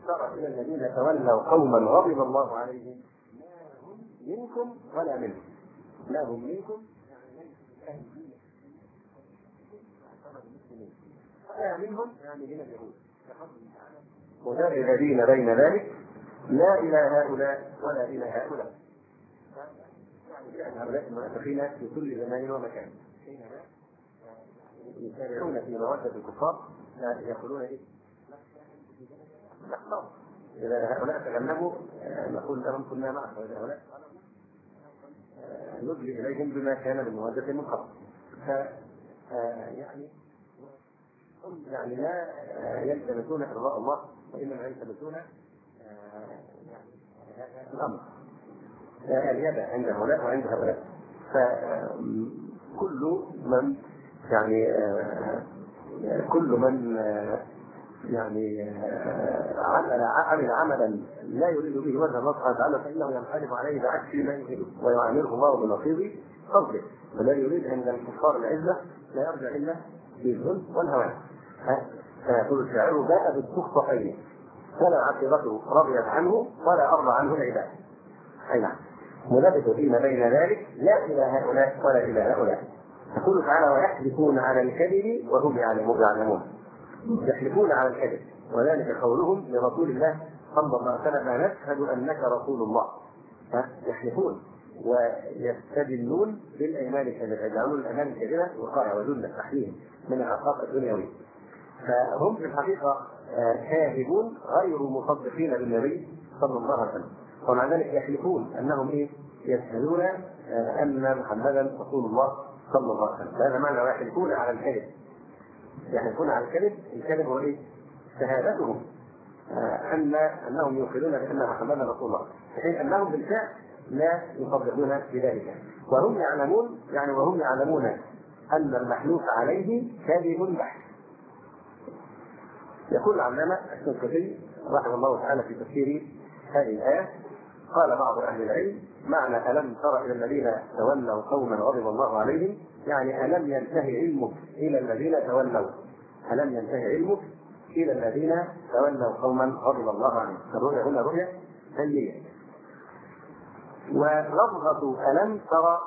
ترى إلى الذين تولوا قوما غضب الله عليهم ما هم منكم ولا منهم. لا هم منكم ولا منهم، يعني من اليهود مذبذبين بين ذلك لا إلى هؤلاء ولا إلى هؤلاء. يعني هؤلاء المنافقين في كل زمان ومكان حينما يسارعون في مودة الكفار يقولون إيه؟ نحن إذا هؤلاء تجنبوا نقول لهم كنا معكم، وإذا هؤلاء نجلي إليهم بما كان من مودة من قبل. يعني لا يلتمسون إرضاء الله، وإنما يلتمسون الأمر اليد عند هؤلاء وعند هؤلاء. فكل من عمل عملا لا يريد به وجه الله سبحانه وتعالى فإنه ينحرف عليه بعكس ما يريد ويعامله الله بنصيب فضله. والذي يريد عند الكفار العزة لا يرجع إلا بالذل والهوان. فيقول الشاعر جاء بالصفين فلا عاقبته رضيت عنه ولا أرضى عنه العباد. أي نعم، مذبذبين بين ذلك لا إلى هؤلاء ولا إلى هؤلاء. يقول تعالى ويحلفون على الكذب وهم يعلمون. يحلفون على الكذب، وذلك قولهم لرسول الله صلى الله عليه وسلم نشهد أنك رسول الله. يحلفون ويستدلون بالأيمان الكاذبة، يجعلون الأيمان الكاذبة وقائع وذل تحليل من العقاب الدنيوي. فهم في الحقيقة كاذبون غير مصدقين بالنبي صلى الله عليه وسلم، ومع ذلك يحلفون أنهم يشهدون أن محمدا رسول الله صلى الله عليه وسلم. هذا معنى يحلفون على الكذب. يحلفون على الكذب، الكذب هو شهادتهم أنهم يوقنون بأن محمدا رسول الله، في حين أنهم بالفعل لا يصدقون بذلك. وهم يعلمون أن المحلوف عليه كاذب بحت. يقول العلامة الشنقيطي رحمه الله تعالى في تفسير هذه الآية قال بعض أهل العلم معنى ألم تر إلى الذين تولوا قوما غضب الله عليهم، يعني ألم ينتهي علمك إلى الذين تولوا، ألم ينتهي علمك إلى الذين تولوا قوما غضب الله عليهم. الرؤيا هنا رؤيا سلبية. ولفظة ألم ترى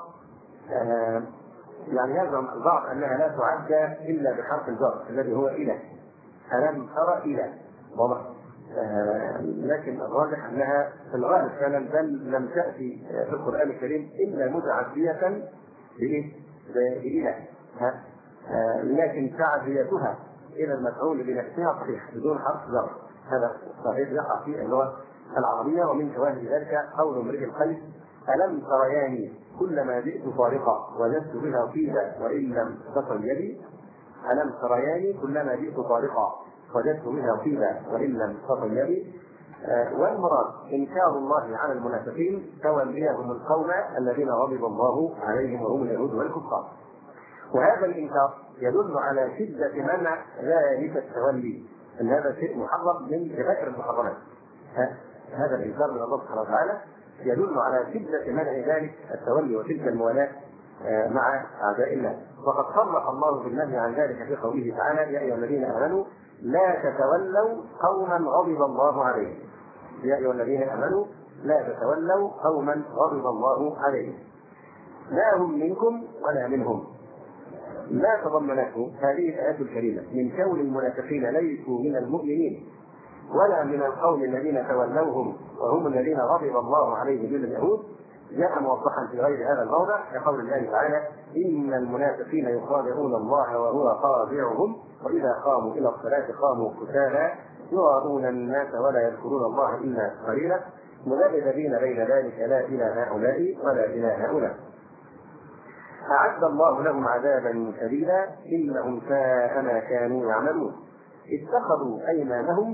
يعني يزعم البعض أنها لا تعد إلا بحرف الجر الذي هو إلى. ألم ترى إلى واضح، لكن الراجح أنها في الغالب فعلا بل لم تأتي في القرآن الكريم إلا متعدية بإله، لكن تعديتها إلى المفعول بنفسها صحيح بدون حرف جر. هذا صحيح يقع في اللغة العربية. ومن شواهد ذلك قول امرئ القيس ألم ترياني كلما جئت طارقا وجدت بها طيبا وإن لم تصل يدي. ألم ترياني كلما جئت طارقا وجدت بها طيبا وإن لم تصل يدي. والمراد إنكار الله على المنافقين توليهم القوم الذين غضب الله عليهم وهم اليهود والكفار. وهذا الإنكار يدل على شدة منع ذلك التولي، أن هذا شيء محرم من غير المحرمات. هذا الإنكار من الله سبحانه وتعالى يدل على شدة منع ذلك التولي وتلك الموالاة مع أعداء الله. وقد صرح الله بالنهي عن ذلك في قوله تعالى يا أيها الذين آمنوا لا تتولوا قوما غضب الله عليهم. يا أيها الذين آمنوا لا تتولوا قوما غضب الله عليهم لا هم منكم ولا منهم. ما تضمنته هذه الآية الكريمة من كون المنافقين ليسوا من المؤمنين ولا من القوم الذين تولوهم وهم الذين غضب الله عليهم من اليهود جاء موضحا في غير هذا الموضع كقول الله تعالى إن المنافقين يخادعون الله وهو خادعهم وإذا قاموا إلى الصلاة قاموا كسالى يراءون الناس ولا يذكرون الله إلا قليلا مذبذبين بين ذلك لا إلى هؤلاء ولا إلى هؤلاء. أعد الله لهم عذابا شديدا إنهم ساء ما كانوا يعملون. اتخذوا أيمانهم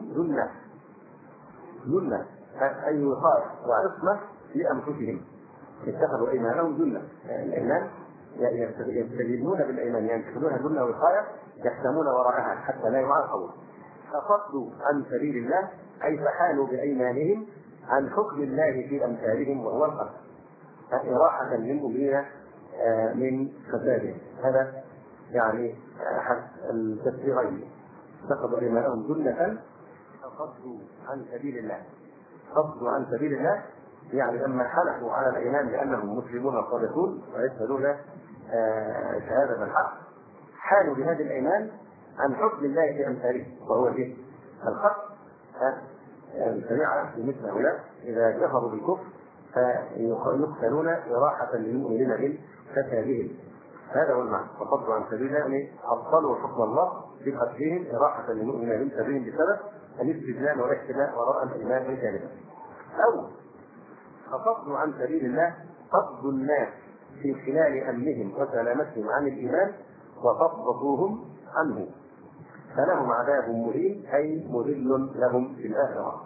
جنة أي وقاية وعصمة لأنفسهم. اتخذوا أيمانهم جنة، الأيمان يستجيبون بالأيمان ينتخذونها جنة وقاية يحتمون وراءها حتى لا يعاقبوا. فصدوا عن سبيل الله أي فحالوا بأيمانهم عن حكم الله في أمثالهم وهو القتل إراحة للمؤمنين من فسادهم. هذا يعني حسب التفسيرين. اتخذوا أيمانهم جنة فصدوا عن سبيل الله. صدوا عن سبيل الله يعني لما حلفوا على الايمان بانهم مسلمون صادقون ويشهدون شهاده الحق، حالوا بهذه الايمان عن حكم الله في امثاله، وهو ايه؟ الخط. الشريعه مثل هؤلاء اذا كفروا بالكفر فيقتلون إراحة للمؤمنين من فسادهم. هذا هو المعنى. فصدوا عن سبيل الله يعني أبطلوا حكم الله بقتلهم إراحة للمؤمنين من فسادهم بسبب الاستدلال والاحتماء وراء الإيمان الكاذب. أو فصدوا عن سبيل الله صد الناس في خلال أمنهم وسلامتهم عن الإيمان وصدقوهم عنه فلهم عذاب مهين أي مذل لهم في الآخرة.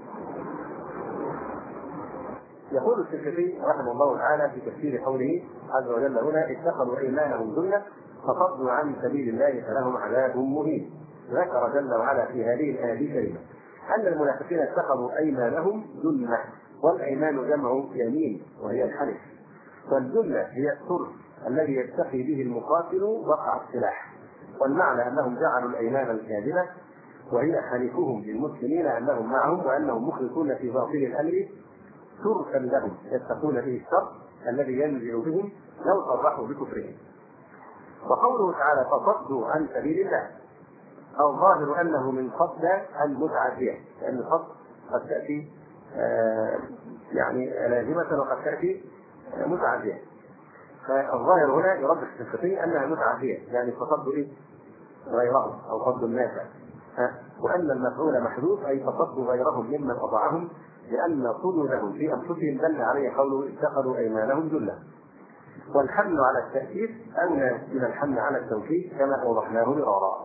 يقول الشنقيطي رحمه الله تعالى في تفسير قوله عز وجل هنا اتخذوا ايمانهم جنة فصدوا عن سبيل الله فلهم عذاب مهين. ذكر جل وعلا في هذه الايه الكريمه ان المنافقين اتخذوا ايمانهم جنة، والايمان جمع يمين وهي الحلف، والجنة هي الترس الذي يتقي به المقاتل وقع السلاح، والمعنى انهم جعلوا الايمان الكاذبه وهي حلفهم للمسلمين انهم معهم وانهم مخلصون في باطل الامر تركا لهم يتقون به الشر الذي ينزل بهم لو صرحوا بكفرهم. وقوله تعالى فصدوا عن سبيل الله الظاهر انه من صد المتعديه، لان الصد قد تاتي يعني لازمه وقد تاتي متعديه، فالظاهر هنا يربح الشنقيطي انها متعديه يعني فصدوا ايه؟ غيرهم او صدوا الناس، وان المفعول محذوف اي فصدوا غيرهم ممن اطاعهم لأن صدودهم في أنفسهم دل عليه قوله اتخذوا أيمانهم جنة. والحمل على التأكيد أولى من الحمل على التوكيد كما أوضحناه مرارا.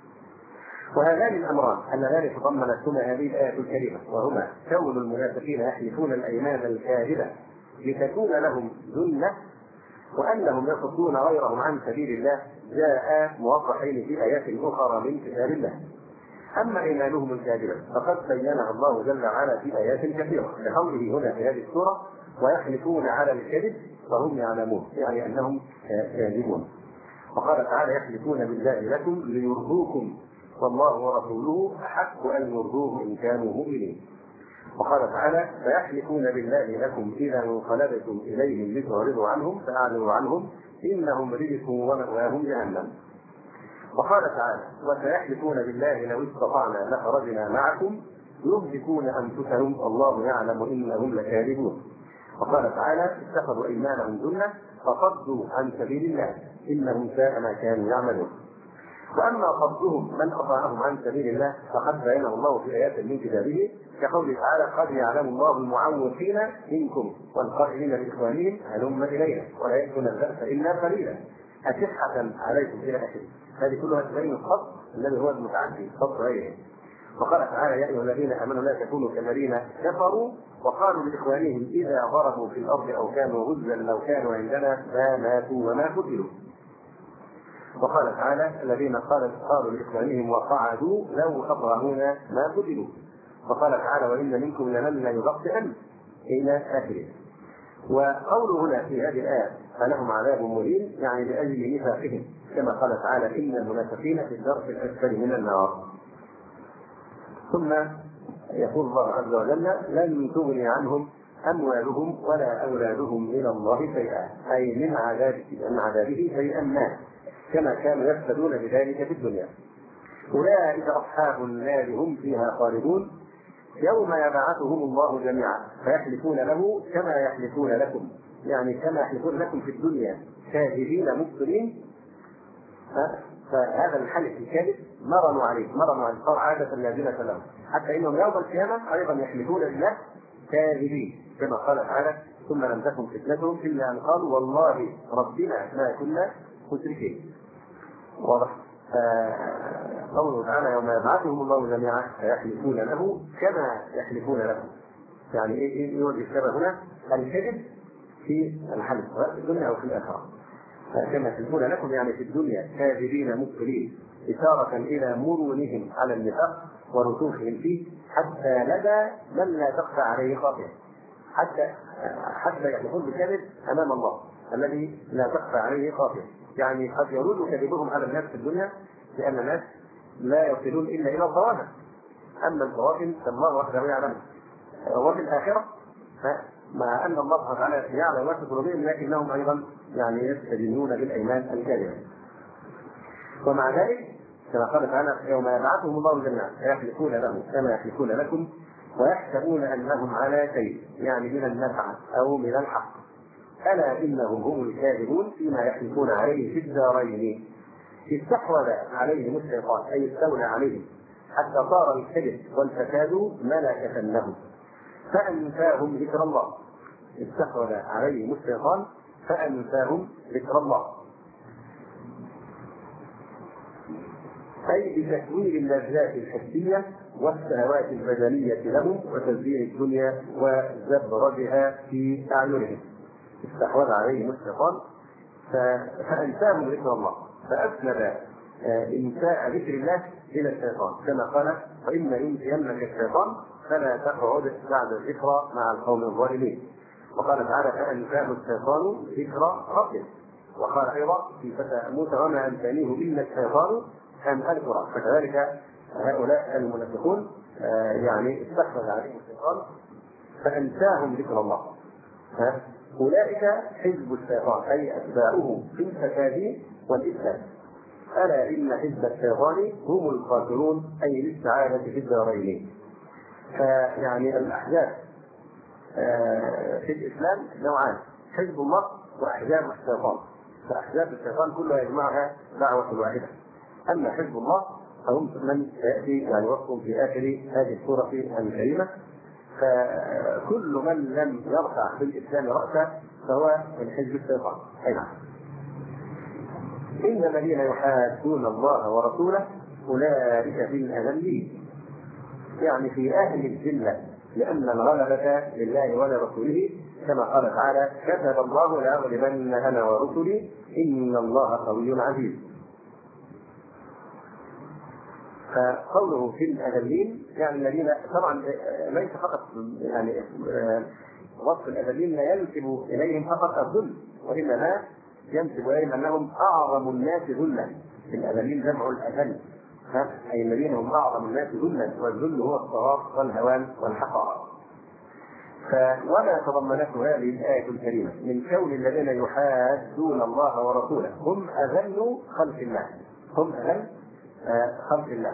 وهذان الأمران اللذان تضمنتهما هذه الآية الكريمة وهما كون المنافقين يحلفون الأيمان الكاذبة لتكون لهم جنة وأنهم يصدون غيرهم عن سبيل الله جاء موضحين في آيات أخرى من كتاب الله. أما إيمانهم الكاذبة فقد بينها الله جل وعلا في آيات كثيرة كقوله هنا في هذه السورة ويحلفون على الكذب فهم يعلمون يعني أنهم كاذبون. وقال تعالى يحلفون بالله لكم ليرضوكم والله ورسوله أحق أن يرضوه إن كانوا مؤمنين. وقال تعالى فيحلفون بالله لكم إذا انقلبتم إليهم لتعرضوا عنهم فأعرضوا عنهم إنهم رجس ومأواهم جهنم. وقال تعالى وسيحلفون بالله لو استطعنا لخرجنا معكم يهلكون أنفسهم الله يعلم إنهم لكاذبون. وقال تعالى اتخذوا أيمانهم جنة فصدوا عن سبيل الله إنهم ساء ما كانوا يعملون. وأما صدهم من أطاعهم عن سبيل الله فقد بينه الله في آيات من كتابه كقوله تعالى قد يعلم الله المعوقين منكم والقائلين لإخوانهم هلم إلينا ولا يأتون البأس إلا قليلا أشحة عليكم إلى آخره. هذه كلها تبين الصد الذي هو المتعدي صد غيره. وقال تعالى يا أيها الذين آمنوا لا تكونوا كالذين كفروا وقالوا لإخوانهم إذا ضربوا في الأرض أو كانوا غزا لو كانوا عندنا ما ماتوا وما قتلوا. وقال تعالى الذين قالوا لإخوانهم وقعدوا لو أطعمونا ما قتلوا. وقال تعالى وإن منكم لمن ليبطئن إلى آخره. وقوله هنا في هذه الآية فلهم عذاب مهين يعني لأجل نفاقهم كما قال تعالى إن المنافقين في الدرك الأسفل من النار. ثم يقول الله عز وجل لن تغني عنهم أموالهم ولا أولادهم من الله شيئا أي من عذابه شيئا ما كما كانوا يفسدون بذلك في الدنيا. أولئك أصحاب النار هم فيها خالدون يوم يبعثهم الله جميعا فيحلفون له كما يحلفون لكم يعني كما يحلفون لكم في الدنيا كاذبين مبطلين. فهذا الحلف الكاذب مرنوا عليه صار عادة لازمة لهم حتى انهم يوم القيامة ايضا يحلفون لله كاذبين كما قال تعالى ثم لم تكن فتنتهم الا ان قالوا والله ربنا ما كنا مشركين. واضح. قوله تعالى يوم يبعثهم الله جميعا فيحلفون له كما يحلفون لكم يعني ايه يوجد السبب هنا الكذب في الحلف سواء في الدنيا او في الاخره. كما يحلفون لكم يعني في الدنيا كاذبين مبطلين إشارة إلى مرونهم على النفاق ورسوخهم فيه حتى لدى من لا تخفى عليه خافية حتى يحلفون بالكذب أمام الله الذي لا تخفى عليه خافية. يعني قد يرد كذبهم على الناس في الدنيا لأن الناس لا يصلون إلا إلى الظواهر أما البواطن فالله وحده يعلم. وفي الآخرة مع أن الله سبحانه وتعالى يعلم ما في قلوبهم لكنهم أيضا يعني يستدينون بالأيمان الكاذبة. ومع ذلك كما قال تعالى يوم يبعثهم الله جميعا فيحلفون له كما يحلفون لكم ويحسبون أنهم على شيء، يعني من النفع أو من الحق. ألا إنهم هم الكاذبون فيما يحلفون عليه في الدارين. استحوذ عليهم الشيطان أي استولى عليهم حتى صار الكذب والفساد ملكة لهم فأنساهم ذكر الله. استحوذ عليهم الشيطان فأنساهم ذكر الله، أي بتكوين اللذات الحسية والشهوات البدنية لهم وتزيين الدنيا وزبرجها في أعينهم. استحوذ عليهم الشيطان فأنساهم ذكر الله، فأسند إنساء ذكر الله إلى الشيطان كما قال وإما ينسينك الشيطان فلا تقعد بعد الذكرى مع القوم الظالمين. وقال تعالى فأنساه الشيطان ذكر ربه. وقال أيضا في فتى موسى وما أنسانيه إلا الشيطان أن أذكره. فكذلك هؤلاء المنافقون يعني استحوذ عليهم الشيطان فأنساهم ذكر الله. أولئك حزب الشيطان أي أتباعه في الفساد والإفساد. ألا إن حزب الشيطان هم الخاسرون أي للسعادة في الدارين. فيعني الأحزاب في الإسلام نوعان، حزب الله وأحزاب الشيطان. فأحزاب الشيطان كلها يجمعها دعوة واحدة. أما حزب الله فهم من يأتي يعني وصفهم في آخر هذه السورة الكريمة. فكل من لم يرفع في الإسلام رأسه فهو من حزب الشيطان. إن الذين يحادون الله ورسوله أولئك في الأذلين، يعني في أهل الذلة، لأن الغلبة لله ولرسوله كما قال تعالى كتب الله لأغلبن أنا ورسلي إن الله قوي عزيز. فقوله في الأذلين يعني الذين طبعا ليس فقط يعني وصف الأذلين لا ينسب إليهم فقط الذل، وإنما ينسب إليهم أنهم أعظم الناس ذلا. الأذلين جمع الأذل، أي الذين هم أعظم الناس ذلا، والذل هو الصغار والهوان والحقار. وما تضمنته هذه الآية الكريمة من كون الذين يحادون الله ورسوله هم أذل خلق الله، هم أذل خلق الله.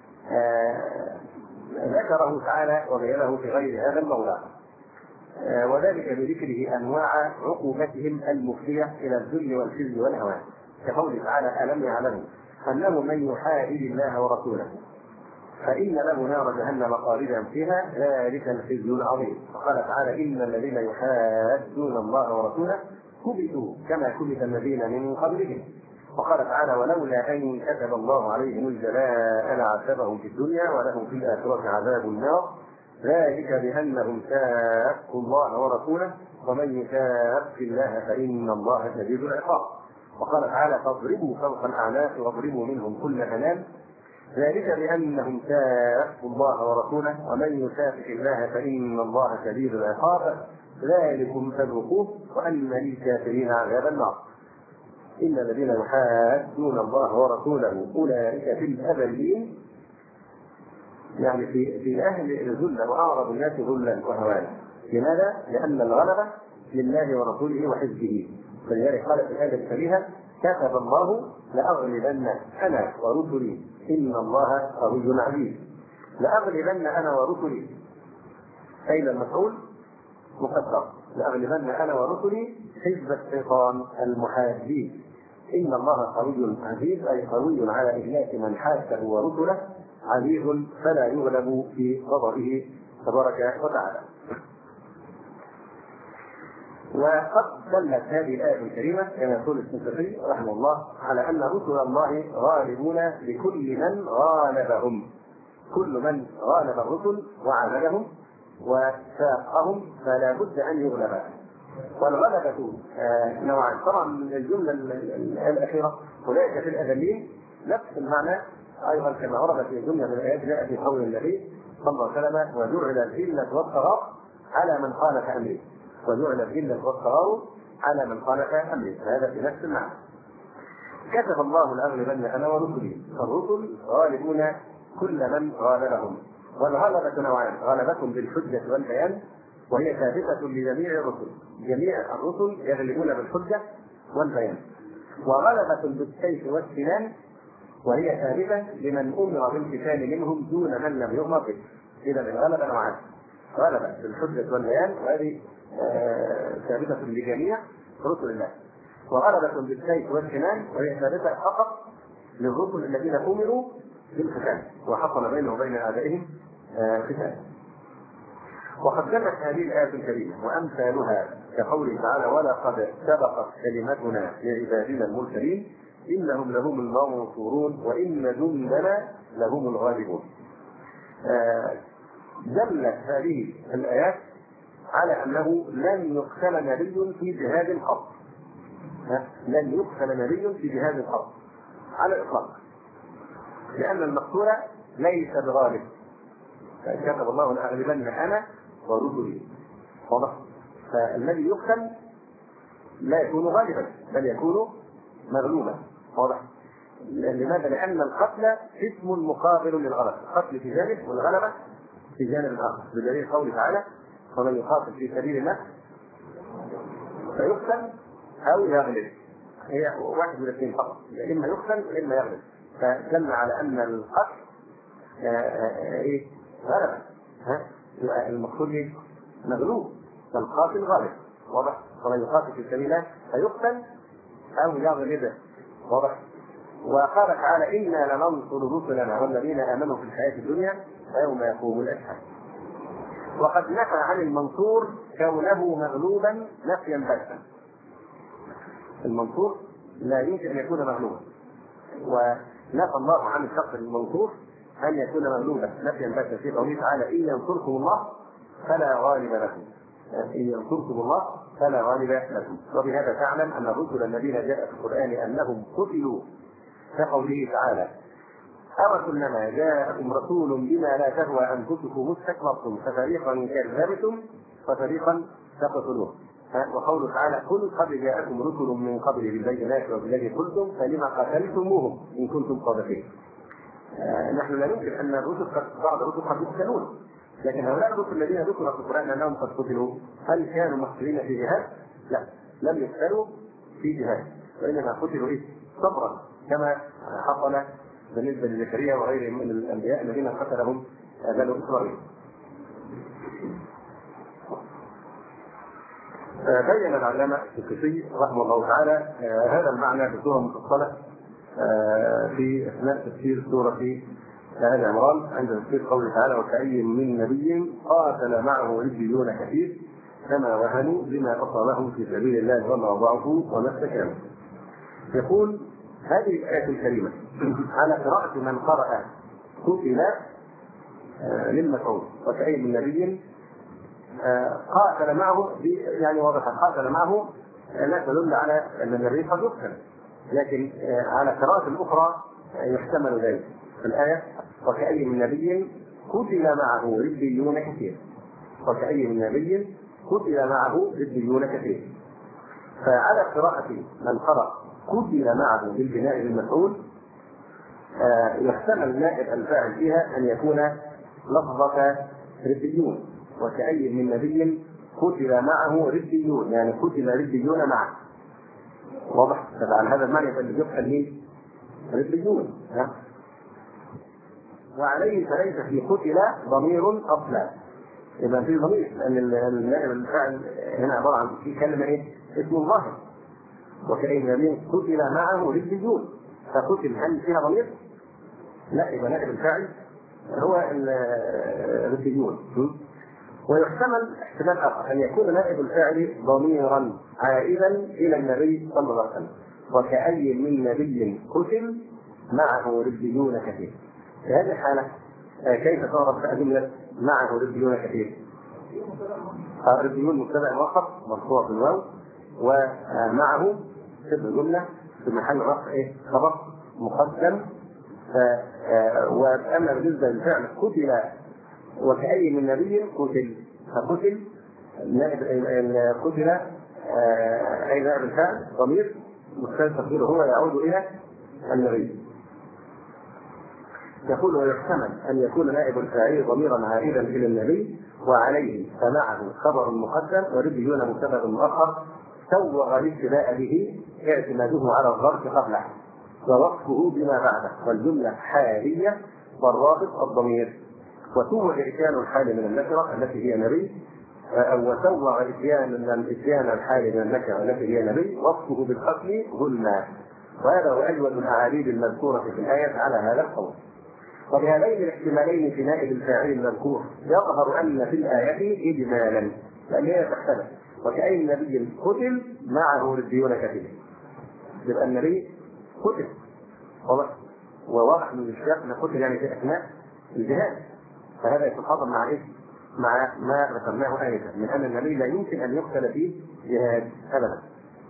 ذكره تعالى وبينه في غير هذا الموضع، وذلك بذكره أنواع عقوبتهم المفضية إلى الذل والخزي والهوان، كقوله تعالى ألم يعلموا أنه من يحادد الله ورسوله فإن له نار جهنم خالدا فيها ذلك الخزي العظيم. وقال تعالى إن الذين يحادون الله ورسوله كبتوا كما كبت الذين من قبلهم. وقال تعالى ولولا أن كتب الله عليهم الجلاء لعذبهم في الدنيا ولهم في الآخرة عذاب النار ذلك بأنهم شاقوا الله ورسوله ومن يشاق الله فإن الله شديد العقاب. وقال تعالى فاضربوا فوق الأعناق واضربوا منهم كل بنان ذلك بأنهم شاقوا الله ورسوله ومن يشاقق الله فإن الله شديد العقاب ذلكم فذوقوه وأن للكافرين عذاب النار. إن الذين يحادون الله ورسوله أولئك في الأذلين، يعني في أهل الذل وأعرض الناس ذلا وهوانا. لماذا؟ لأن الغلبة لله ورسوله وحزبه. فلذلك قال في الآية الكريمة كتب الله لأغلبن أنا ورسلي إن الله قوي عزيز. لأغلبن أنا ورسلي أين المفعول مقدر، لأغلبن أنا ورسلي حزب الشيطان المحادين. إن الله قوي عزيز أي قوي على إهلاك من حاده ورسله، عزيز فلا يغلب في غضبه تبارك وتعالى. وقد دلت هذه الآية الكريمة كما يقول السنسفي رحمه الله على أن رسل الله غالبون لكل من غالبهم. كل من غالب الرسل وعاملهم وساقهم فلا بد أن يغلب. والغلبة نوعان. طبعا الجملة الأخيرة أولئك في الأذلين نفس المعنى أيضا كما ورد في جملة من الآيات جاء في قول النبي صلى الله عليه وسلم وجعل الذلة والصغار على من خالف أمره. وجعل الذلة والصغار على من خالف أمره، هذا في نفس المعنى. كتب الله لأغلبن أنا ورسلي، فالرسل غالبون كل من غالبهم والغلبة نوعان: غلبة بالحجة والبيان وهي ثابتة لجميع الرسل، جميع الرسل يغلبون بالحجة والبيان. وغلبة بالسيف والسنان وهي ثابتة لمن أمر بالقتال منهم دون من لم يؤمر به. إذا الغلبة نوعان: غلبة بالحجة والبيان وهذه ثابتة لجميع رسل الله، وغلبة بالسيف والسنان وهي ثابتة فقط للرسل الذين أمروا بالقتال وحصل بينهم وبين أعدائهم قتال. وقد دلت هذه الآية الكريمة وأمثالها كقوله تعالى: ولقد سبقت كلمتنا لعبادنا المرسلين إنهم لهم المنصورون وإن جندنا لهم الغالبون. دلت هذه الآيات على أنه لن يقتل نبي في جهاد الحق، لن يقتل نبي في جهاد الحق على الإطلاق، لأن المقتول ليس بغالب، كتب الله لأغلبن أنا ورسلي. واضح؟ فالذي يقتل لا يكون غالبا بل يكون مغلوبا. واضح؟ لماذا؟ لأن القتل اسم مقابل للغلبة، القتل في جانب والغلبة في جانب آخر، بدليل قوله تعالى: ومن يقاتل في سبيل الله فيقتل أو يغلب. هي واحد من الاثنين فقط، إما يقتل وإما يغلب. فدل على أن القتل غلبة، المقتول مغلوب والقاتل غالب. واضح؟ ومن يقاتل في سبيل الله فيقتل أو يغلب. واضح؟ وقال تعالى: إنا لننصر رسلنا والذين آمنوا في الحياة الدنيا ويوم يقوم الأشهاد. وقد نفى عن المنصور كونه مغلوبا نفيا باتا. المنصور لا يمكن أن يكون مغلوبا، ونفى الله عن الشخص المنصور أن يكون مغلوبا نفيا باتا في قوله تعالى: إن ينصركم الله فلا غالب لكم، إن ينصركم الله فلا غالب لكم. وبهذا تعلم أن الرسل الذين جاء في القرآن أنهم قتلوا كقوله تعالى: أو كلما جاءكم رسول بما لا تهوى أنفسكم استكبرتم ففريقا كذبتم وفريقا تقتلون. وقوله تعالى: قل قد جاءكم رسل من قبل بالبينات وبالذي قلتم فلما قتلتموهم إن كنتم صادقين. نحن لا ننكر أن الرسل بعض الرسل قد يقتلون، لكن هؤلاء الرسل الذين ذكروا في القرآن أنهم قد قتلوا هل كانوا مقتولين في جهاد؟ لا، لم يقتلوا في جهاد، وإنما قتلوا صبرا كما حصل بالنسبة لزكريا وغيرهم من الأنبياء الذين قتلهم بنو إسرائيل. بين العلامة القسطي رحمه الله تعالى هذا المعنى بصورة مفصلة في أثناء تفسير سورة آل عمران عند تفسير قوله تعالى: وكأي من نبي قاتل معه ربيون كثير فما وهنوا لما أصابهم في سبيل الله وما ضعفوا وما استكانوا. يقول: هذه الآية الكريمة على قراءة من قرأ قتل للمفعول وكأي من نبي قاتل معه، يعني واضح قاتل معه لا تدل على أن النبي قد يقتل، لكن على قراءة أخرى يحتمل ذلك في الآية: وكأي من نبي قتل معه ربيون كثير، وكأي من نبي قتل معه ربيون كثير. فعلى قراءة من قرأ قتل معه بالبناء للمفعول يحتمل نائب الفاعل فيها أن يكون لفظة ربيون، وكأي من نبي قتل معه ربيون، يعني قتل ربيون معه. واضح؟ فعلى هذا المعنى فليقتل مين؟ ربيون. وعليه فليس في قتل ضمير أصلا، إذا في ضمير، لأن النائب الفاعل هنا عبارة عن في كلمة اسم الله، وكأي من نبي قتل معه ربيون، فقتل هل فيها ضمير؟ لا، إذا نائب الفاعل هو الربيون. ويحتمل احتمال آخر أن يكون نائب الفاعل ضميرا عائدا إلى النبي صلى الله عليه وسلم: وكأي من نبي قتل معه ربيون كثير. في هذه الحالة كيف تعرف جملة معه ربيون كثير؟ ربيون مبتدأ مؤخر مرفوع بالواو، ومعه شبه جملة في محل رفع خبر مقدم. وأما بالنسبة للفعل قتل وكأي من نبي قتل، فقتل قتل أي نائب الفعل ضمير مستتر تقديره هو يعود إلى النبي. يقول ويحتمل أن يكون نائب الفاعل ضميرا عائدا إلى النبي وعليه فمعه خبر مقدم وربيون مبتدأ مؤخر سوغ الابتداء به اعتماده على الظرف قبله ووصفه بما بعده والجملة حالية والرابط الضمير. وسوغ إتيان الحال من النكرة التي هي نبي وسوغ إتيان الحال من النكرة التي هي نبي وصفه بالقتل ظلما. وهذا هو أجود الأعاليل المذكورة في الآية على هذا القول. وبهذين الاحتمالين في نائب الفاعل المذكور يظهر أن في الآية إجمالا لأن هي تختلف وكأي نبي قتل معه ربيون كثير يبقى النبي قتل وواضح من الشيخ أن قتل يعني في أثناء الجهاد فهذا يتحاضر مع إيه؟ مع ما ذكرناه آية من أن النبي لا يمكن أن يقتل في جهاد أبدا.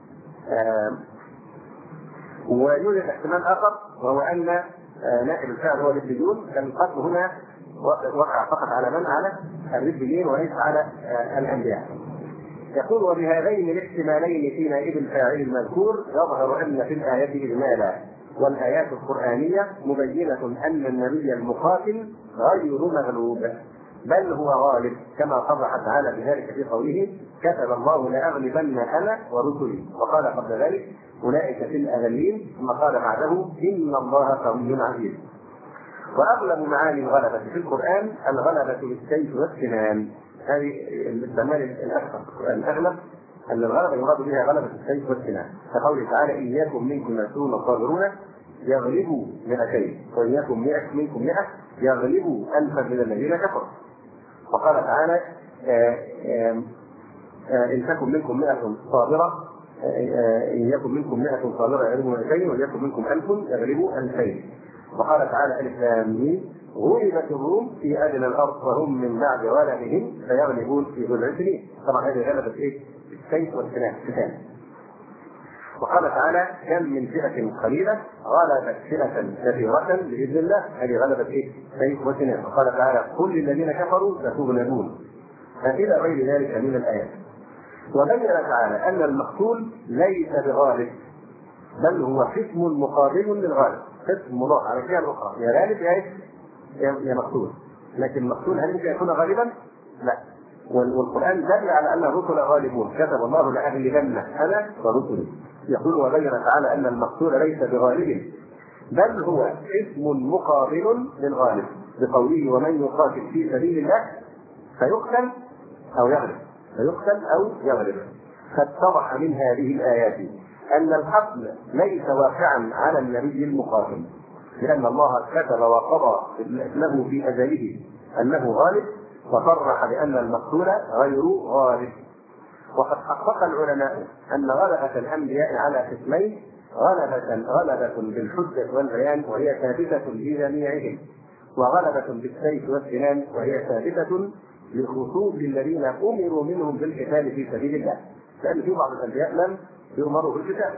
ويوجد احتمال آخر وهو أن نائب الفاعل هو الربيون كان القتل هنا وقع فقط على من؟ على الربيين وليس على الأنبياء. يقول وبهذين الاحتمالين في نائب الفاعل المذكور يظهر أن في الآية إجمالا والآيات القرآنية مبينة أن النبي المقاتل غير مغلوب بل هو غالب كما صرح تعالى بذلك في قوله كتب الله لأغلبن أنا ورسلي وقال قبل ذلك أولئك في الأذلين ثم قال بعده إن الله قوي عزيز. وأغلب معاني الغلبة في القرآن الغلبة بالسيف والسنان هذه الزمان الأكثر الأغلب أن الغلبة يراد بها غلبة السيف والسنان كقوله تعالى إن يكن منكم 20 صابرون يغلبوا 200 وإن يكن منكم 100 يغلبوا 1000 من الذين كفروا. وقال تعالى إن تكن منكم 100 صابرة إن يكن منكم 100 صابرة يغلبوا 200 وإن يكن منكم 1000 يغلبوا 2000. وقال تعالى ألف لام ميم غلبت الروم في أدنى الأرض وهم من بعد غلبهم سيغلبون في بضع سنين. طبعا هذه غلبت إيه؟ السيف والسنان. وقال تعالى كم من فئة قليلة غلبت فئة كثيرة بإذن الله هذه غلبت إيه؟ سيف وسنان. وقال تعالى كل الذين كفروا ستغلبون إلى غير ذلك من الآيات. وبين تعالى أن المقتول ليس بغالب بل هو قسم مقابل للغالب قسم مضاف على الجهة الأخرى يا غالب يا مقتول. لكن المقتول هل يمكن يكون غالبا؟ لا. والقرآن دل على أن الرسل غالبون كتب الله لأغلبن أنا ورسلي. يقول وبين تعالى أن المقتول ليس بغالب بل هو اسم مقابل للغالب بقوله ومن يقاتل في سبيل الله فيقتل أو يغلب. فاتضح من هذه الآيات أن الحقل ليس واقعا على النبي المقاتل لأن الله كتب وقضى له في أجله أنه غالب وصرح بأن المقتول غير غالب. وقد حقق العلماء أن غلبة الأنبياء على قسمين غلبة بالحجة والبيان وهي ثابتة لجميعهم وغلبة بالسيف والسنان وهي ثابتة لخصوص الذين أمروا منهم بالقتال في سبيل الله لأن في بعض الأنبياء لم يؤمروا بالقتال.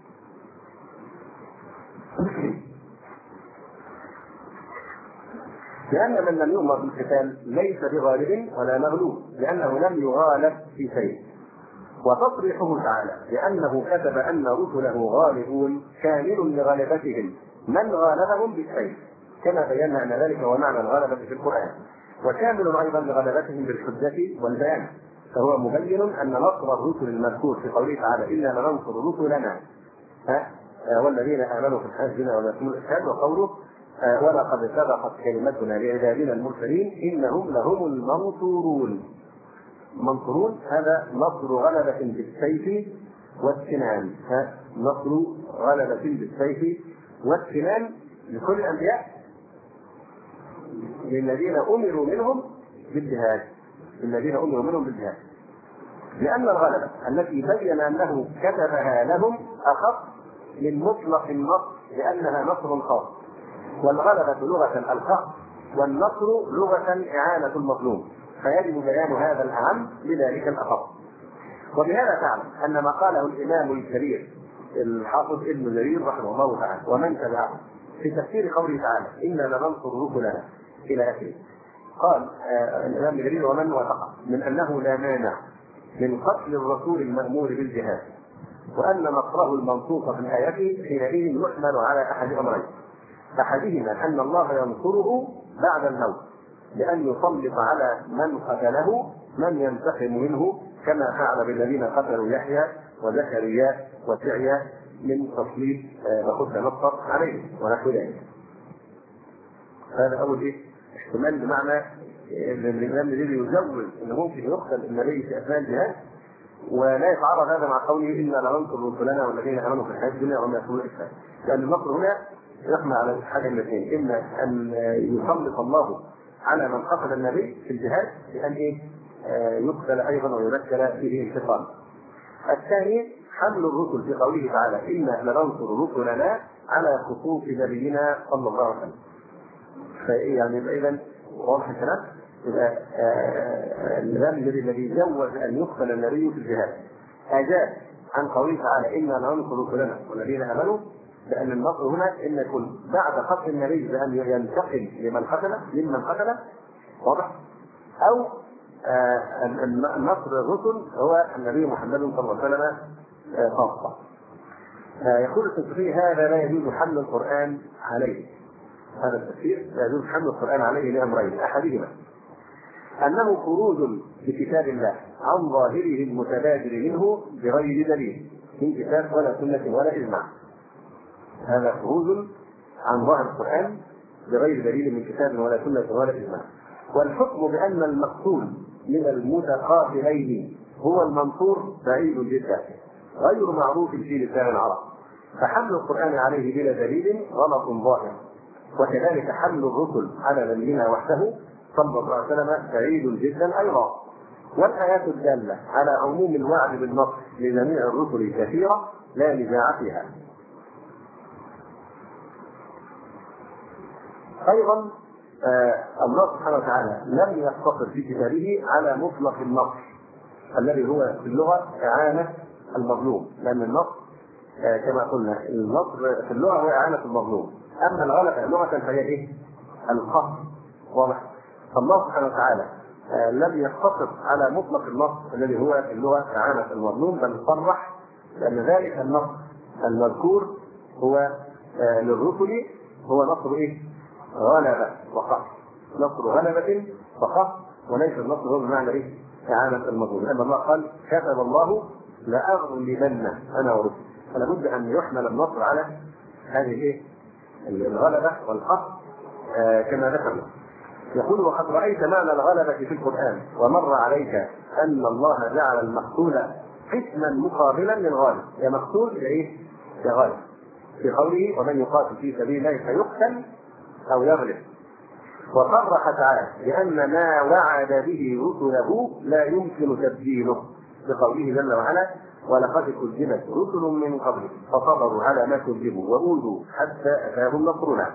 لأن من لم يؤمر بالقتال ليس بغالب ولا مغلوب لأنه لم يغالب في شيء. وتصريحه تعالى لأنه كتب أن رسله غالبون كامل لغلبتهم من غالبهم بالسيف كما بينا أن ذلك هو معنى الغلبة في القرآن وكامل أيضا لغلبتهم بالحجة والبيان فهو مبين أن نصر الرسل المذكور في قوله تعالى إنا لننصر رسلنا والذين آمنوا في الحياة الدنيا ويقيمون الصلاة وقوله ولقد سبقت كلمتنا لعبادنا المرسلين إنهم لهم المنصورون. منصورون هذا نصر غلبة بالسيف والسنان نصر غلبة بالسيف والسنان لكل الأنبياء للذين أمروا منهم بالجهاد لأن الغلبة التي بين أنه كتبها لهم أخف من مطلق النصر لأنها نصر خاص والغلبة لغة الخاص والنصر لغة إعانة المظلوم فيجب بيان هذا الأعم لذلك الأخص. وبهذا تعلم أن ما قاله الإمام الكبير الحافظ ابن جرير رحمه الله تعالى ومن تبعه في تفسير قوله تعالى إنا لننصر رسلنا إلى آخره قال الإمام جرير ومن وافقه من أنه لا مانع من قتل الرسول المأمور بالجهاد وأن نصره المنصوص في الآية حينئذ يحمل على أحد أمرين أحدهما أن الله ينصره بعد الموت بأن يسلط على من قتله من ينتقم منه، كما فعل بالذين قتلوا يحيى وزكريا وسعيا من تسليط بخت نصر عليه ونحو ذلك. هذا أول احتمال، بمعنى الإمام الذي يزود أنه ممكن يقتل النبي في أثناء الجهاد، ولا يتعارض هذا مع قوله إنا لننصر رسلنا والذين آمنوا في الحياة الدنيا وهم يكونون إسلام، لأن النصر هنا يحمل على حاجة من الاثنين: إما أن يسلط الله على من قتل النبي في الجهاد بأن يقتل أيضا ويذكر فيه انتقام. الثاني حمل الرسل في قوله تعالى إنا لننصر رسلنا على خصوص نبينا صلى الله عليه وسلم. يعني إذا واضح الكلام؟ يبقى الإمام الذي جوز أن يقتل النبي في الجهاد أجاب عن قوله تعالى إنا لننصر رسلنا والذين آمنوا، لأن النصر هنا إن يكون بعد قتل النبي بأن ينتقم ممن قتله، واضح؟ أو نصر الرسل هو النبي محمد صلى الله عليه وسلم خاصة. يقول التفسير هذا لا يجوز حمل القرآن عليه. هذا التفسير لا يجوز حمل القرآن عليه لأمرين: أحدهما أنه خروج بكتاب الله عن ظاهره المتبادر منه بغير دليل من كتاب ولا سنة ولا إجماع. هذا خروج عن ظاهر القرآن بغير دليل من كتاب ولا سنة ولا إجماع. والحكم بأن المقتول من المتقاتلين هو المنصور بعيد جدا غير معروف في لسان العرب، فحمل القرآن عليه بلا دليل غلط ظاهر، وكذلك حمل الرسل على نبينا وحده صلى الله عليه وسلم بعيد جدا أيضا. والآيات الدالة على عموم الوعد بالنصر لجميع الرسل كثيرة لا نزاع فيها. أيضا الله سبحانه وتعالى لم يقتصر في كتابه على مطلق النصر الذي هو في اللغة إعانة المظلوم، لأن النصر كما قلنا النصر في اللغة هو إعانة المظلوم، أما الغلبة لغة فهي القهر، واضح؟ فالله سبحانه وتعالى لم يقتصر على مطلق النصر الذي هو في اللغة إعانة المظلوم، بل صرح لأن ذلك النصر المذكور هو للرسل هو نصر غلبة وقهر، نصر غلبة وقهر، وليس النصر هو بمعنى إعانة المظلوم، لأن الله قال كتب الله لأغلبن أنا ورسلي، فلا بد أن يحمل النصر على هذه الغلبة والقهر كما ذكرنا. يقول وقد رأيت معنى الغلبة في القرآن ومر عليك أن الله جعل المقتول قسما مقابلا للغالب، يا مقتول يا غالب، في قوله ومن يقاتل في سبيل الله فيقتل أو يغلب. وصرح تعالى بأن ما وعد به رسله لا يمكن تبديله بقوله جل وعلا ولقد كذبت رسل من قبل فصبروا على ما كذبوا وأوذوا حتى أتاهم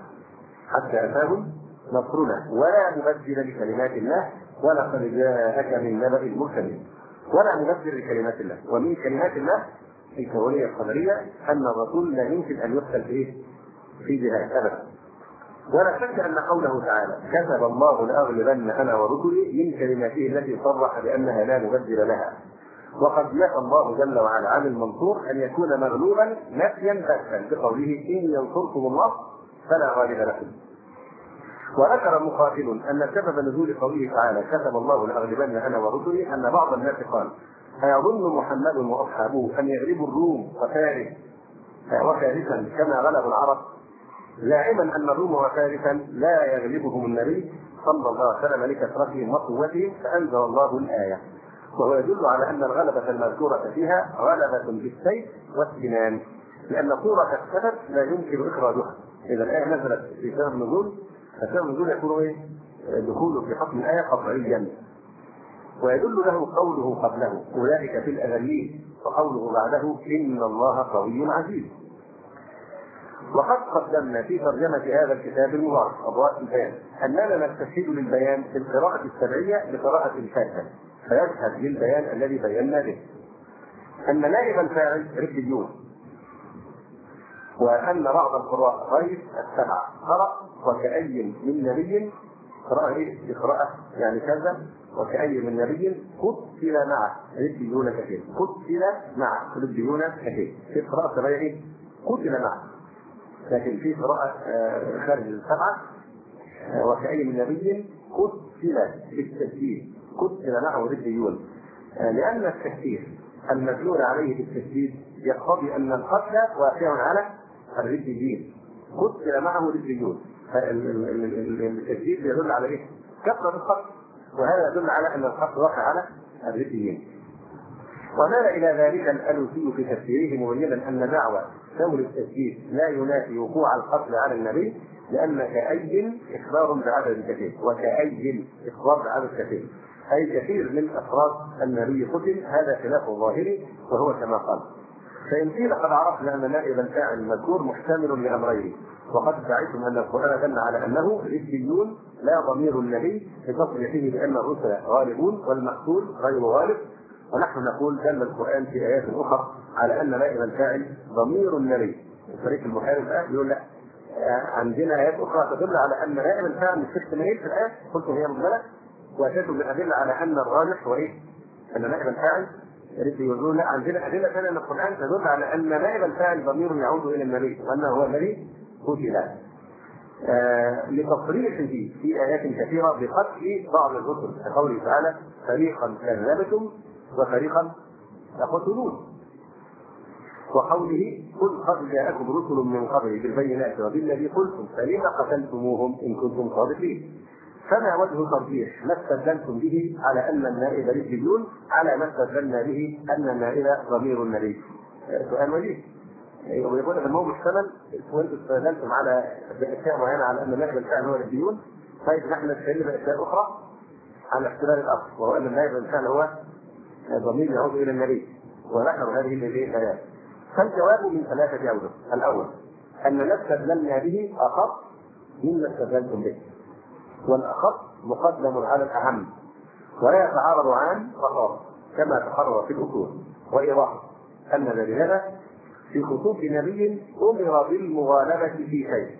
نصرنا ولا مبدل لكلمات الله ولقد جاءك من نبأ المرسلين. ولا مبدل لكلمات الله، ومن كلمات الله الكونية القدرية أن الرسول لا يمكن أن يقتل في جهاد أبدا. ولا شك أن قوله تعالى كتب الله لأغلبن أنا ورسلي من كلماته التي صرح بأنها لا مبدل لها، وقد نفى الله جل وعلا عن المنصور أن يكون مغلوبا نفيا باتا بقوله إن ينصركم الله فلا غالب لكم. وذكر مقاتل أن سبب نزول قوله تعالى كتب الله لأغلبن أنا ورسلي أن بعض الناس قال أيظن محمد وأصحابه أن يغلبوا الروم وفارسا كما غلبوا العرب، زاعما أن الروم وفارسا لا يغلبهم النبي صلى الله عليه وسلم لكثرتهم وقوتهم، فأنزل الله الآية. وهو يدل على أن الغلبة المذكورة فيها غلبة بالسيف والسنان، لأن صورة السبب لا يمكن إخراجها. إذا الآية نزلت في سبب النزول، فسبب النزول يكون دخوله في حكم الآية قطعيا، ويدل له قوله قبله أولئك في الأذلين، وقوله بعده إن الله قوي عزيز. وقد قدمنا في ترجمة هذا الكتاب المبارك أضواء البيان أننا نستشهد للبيان في القراءة السبعية بقراءة الفاتحة، فيشهد للبيان الذي بينا به أن نائب الفاعل ربيون، وأن بعض القراء غير السبعة قرأ وكأي من نبي قراءة يعني كذا وكأي من نبي قتل معه ربيون كثير، قتل معه ربيون كثير في قراءة سبعية قتل معه. لكن في قراءة خارج السبعة وكأي من نبي قتل بالتسديد، قتل معه ربيون، لأن التكفير المدلول عليه بالتسديد يقتضي أن القتل واقع على الربيين، قتل معه ربيون. التسديد يدل على ايه؟ كثرة القتل، وهذا يدل على أن القتل واقع على الربيين. ومال إلى ذلك الألوسي في تفسيره مبينا أن دعوى ثور التسديد لا ينافي وقوع القتل على النبي، لأن كأي إخبار بعدد كثير، وكأي إخبار بعدد كثير، أي كثير من أفراد النبي قتل، هذا خلاف ظاهري وهو كما قال. فإن قيل قد عرفنا أن نائب الفاعل المذكور محتمل لأمرين، وقد ادعيتم أن القرآن دل على أنه ربيون لا ضمير النبي بتصريحه بأن الرسل غالبون والمقتول غير غالب، ونحن نقول دل القرآن في آيات أخرى على أن نائب الفاعل ضمير النبي. الفريق المحارب يقول لا، عندنا آيات أخرى تدل على أن نائب الفاعل مش احتمالين في الآية، قلتم هي مجملة، وأتيتم بالأدلة على أن الراجح هو إيه؟ أن نائب الفاعل يقولون لا، عندنا أدلة ثانية من القرآن تدل على أن نائب الفاعل ضمير يعود إلى النبي وأنه هو الذي قتل، لتصريحه في آيات كثيرة بقتل بعض الرسل، كقوله تعالى فريقا كذبتم وفريقا تقتلون، وقوله قل قد جاءكم رسل من قبل بالبينات وبالذي قلتم فلم قتلتموهم إن كنتم صادقين. فما وجه ترجيح ما استدلتم به على أن النائب ربيون على ما استدلنا به أن النائب ضمير النبي؟ سؤال وجيه. ويقول ان الموضوع محتمل، وانتم استدلتم على باشياء معينه على ان النائب الفاعل هو ربيون، طيب نحن نستدل باشياء اخرى على احتمال الاصل، وهو ان النائب الفاعل هو ضمير يعود الى النبي، ونحن هذه الايات. فالجواب من ثلاثه اوجه. الاول ان ما استدللنا به اخف مما استدلتم به، والاخف مقدم على الاهم، ولا يتعارض عام وخاص كما تقرر في الاصول، وايضاح ان ذلك في خطوط نبي أمر بالمغالبة في شيء.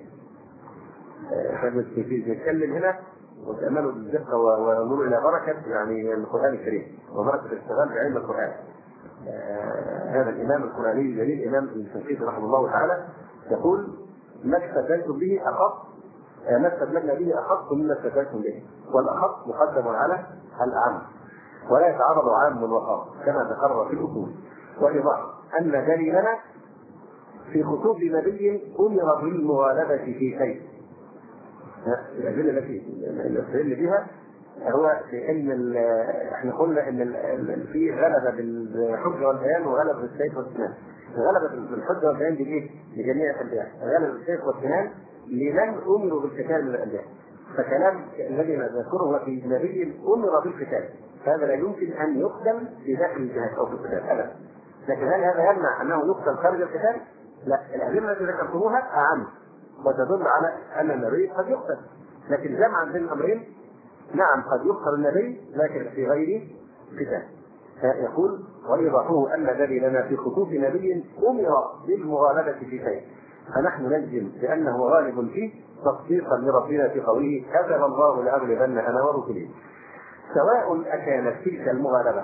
نتكلم هنا وتأملوا بالدقة وننظر إلى بركة يعني القرآن الكريم وبركة الاشتغال بعلم القرآن. هذا الإمام القرآني الجليل إمام ابن الشنقيطي رحمه الله تعالى يقول ما استدلتم به أخف، ما استدلنا به أخف مما استدلتم به، والأخف مقدم على الأعم، ولا يتعارض عام وخاص كما تقرر في الأصول. وإيضاح أن دليلنا في خطوب نبي أمر بالمغالبة في شيء. الأدلة التي نستدل بها هو بأن احنا قلنا أن في غلبة بالحجة والبيان وغلبة بالسيف والسنان. غلبة بالحجة والبيان بإيه؟ لجميع الأنبياء. غلبة بالسيف والسنان لمن أمروا بالقتال من الأنبياء. فكلام الذي نذكره في نبي أمر بالقتال، هذا لا يمكن أن يقدم في داخل الجهاد أو في القتال أبدا. لكن هل هذا يمنع أنه يقتل خارج القتال؟ لا، الأدلة التي ذكرتموها أعم وتدل على أن النبي قد يقتل، لكن جمعا بين الأمرين نعم قد يقتل النبي لكن في غير قتال. يقول وإيضاحه أن دليلنا في خطوط نبي أمر بالمغالبة في شيء، فنحن نجزم بأنه غالب فيه تصديقا لربنا في قوله كتب الله لأغلبن أنا ورسلي. سواء أكانت تلك المغالبة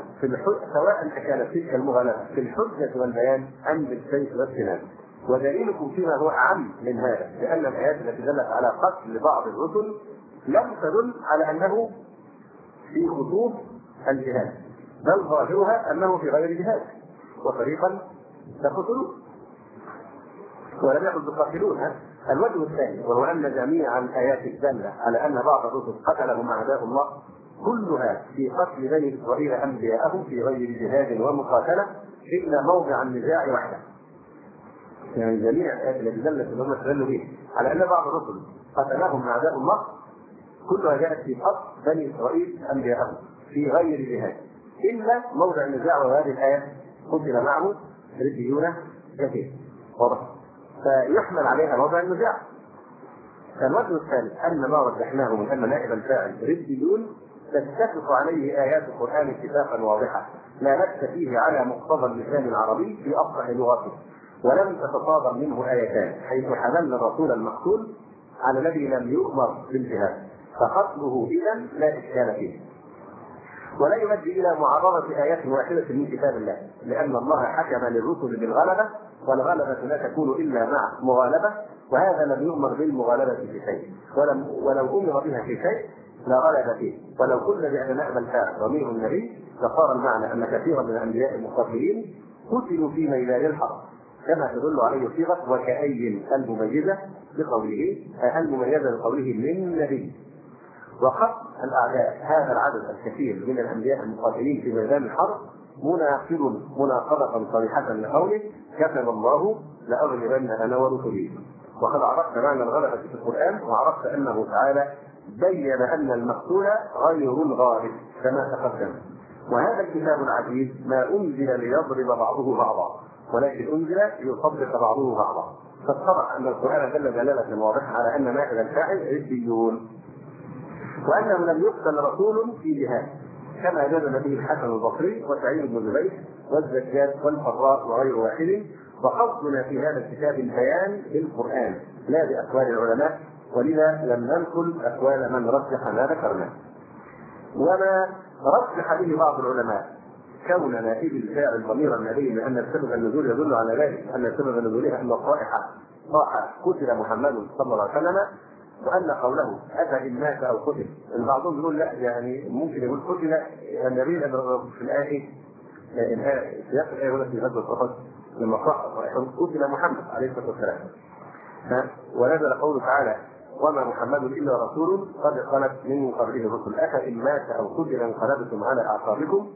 في الحجة والبيان أم بالسيف والسنان. ودليلكم فيما هو أعم من هذا، لأن الآيات التي دلت على قتل بعض الرسل لم تدل على أنه في خطوط الجهاد، بل ظاهرها أنه في غير جهاد، وفريقا تقتلون ولم يقل تقاتلون. الوجه الثاني وهو أن جميع الآيات الدالة على أن بعض الرسل قتلهم أعداء الله كلها في قتل بني إسرائيل أنبياءهم في غير جهاد ومقاتلة إلا موضع النزاع وحده. يعني جميع الآيات التي دلت أنهم استدلوا به على أن بعض الرسل قتلهم أعداء الله كلها جاءت في قتل بني إسرائيل أنبياءهم في غير جهاد إلا موضع النزاع، وهذه الآية قتل معه ربيون كثير واضح، فيحمل عليها موضع النزاع. الوجه الثالث أن ما رجحناه من أن نائب الفاعل ربيون تتفق عليه آيات القرآن اتفاقا واضحا لا نكت فيه على مقتضى اللسان العربي في أصح لغته، ولم تتصادم منه آيتان حيث حملنا الرسول المقتول على الذي لم يؤمر بالجهاد، فقتله إذن لا إشكال فيه، ولا يؤدي إلى معارضة آيات واحدة من كتاب الله، لأن الله حكم للرسل بالغلبة، والغلبة لا تكون إلا مع مغالبة، وهذا لم يؤمر بالمغالبة في شيء، ولو أمر بها في شيء لا غلب فيه. ولو قلنا بأن نأبى الفاء ضمير النبي لصار المعنى أن كثيرا من الأنبياء المقاتلين قتلوا في ميدان الحرب، كما تدل عليه صيغة وكأي المميزة بقوله من نبي. وقد الأعداء هذا العدد الكثير من الأنبياء المقاتلين في ميدان الحرب مناقض مناقضة صريحة لقوله كتب الله لأغلبن أنا ورسلي. وقد عرفت معنى الغلبة في القرآن، وعرفت أنه تعالى بين أن المقتول غير الغالب كما تقدم. وهذا الكتاب العزيز ما أنزل ليضرب بعضه بعضا، ولكن أنزل ليصدق بعضه بعضا. فاتضح أن القرآن دل دلالة واضحة على أن نائب الفاعل عزيون، وأنه لم يقتل رسول في جهاد، كما جزم به الحسن البصري وسعيد بن جبير والزجاج والفراء وغير واحد. وقصدنا في هذا الكتاب البيان بالقرآن لا بأقوال العلماء، ولذا لم ننقل أقوال من رجح ما ذكرنا. وما رجح به بعض العلماء كون نائب الفاعل ضمير النبي لأن السبب النزول يدل على ذلك، أن السبب نزولها أن الطائحة قتل محمد صلى الله عليه وسلم، وأن قوله أتى إن مات أو قتل. بعضهم يقول لا، يعني ممكن يقول قتل النبي في الآية سياق الآية هنا في غزوة أحد لما قتل محمد عليه الصلاة والسلام، ونزل قوله تعالى وما محمد إلا رسول قد خلت من قبله الرسل أفإن مات أو قتل انقلبتم على أعقابكم.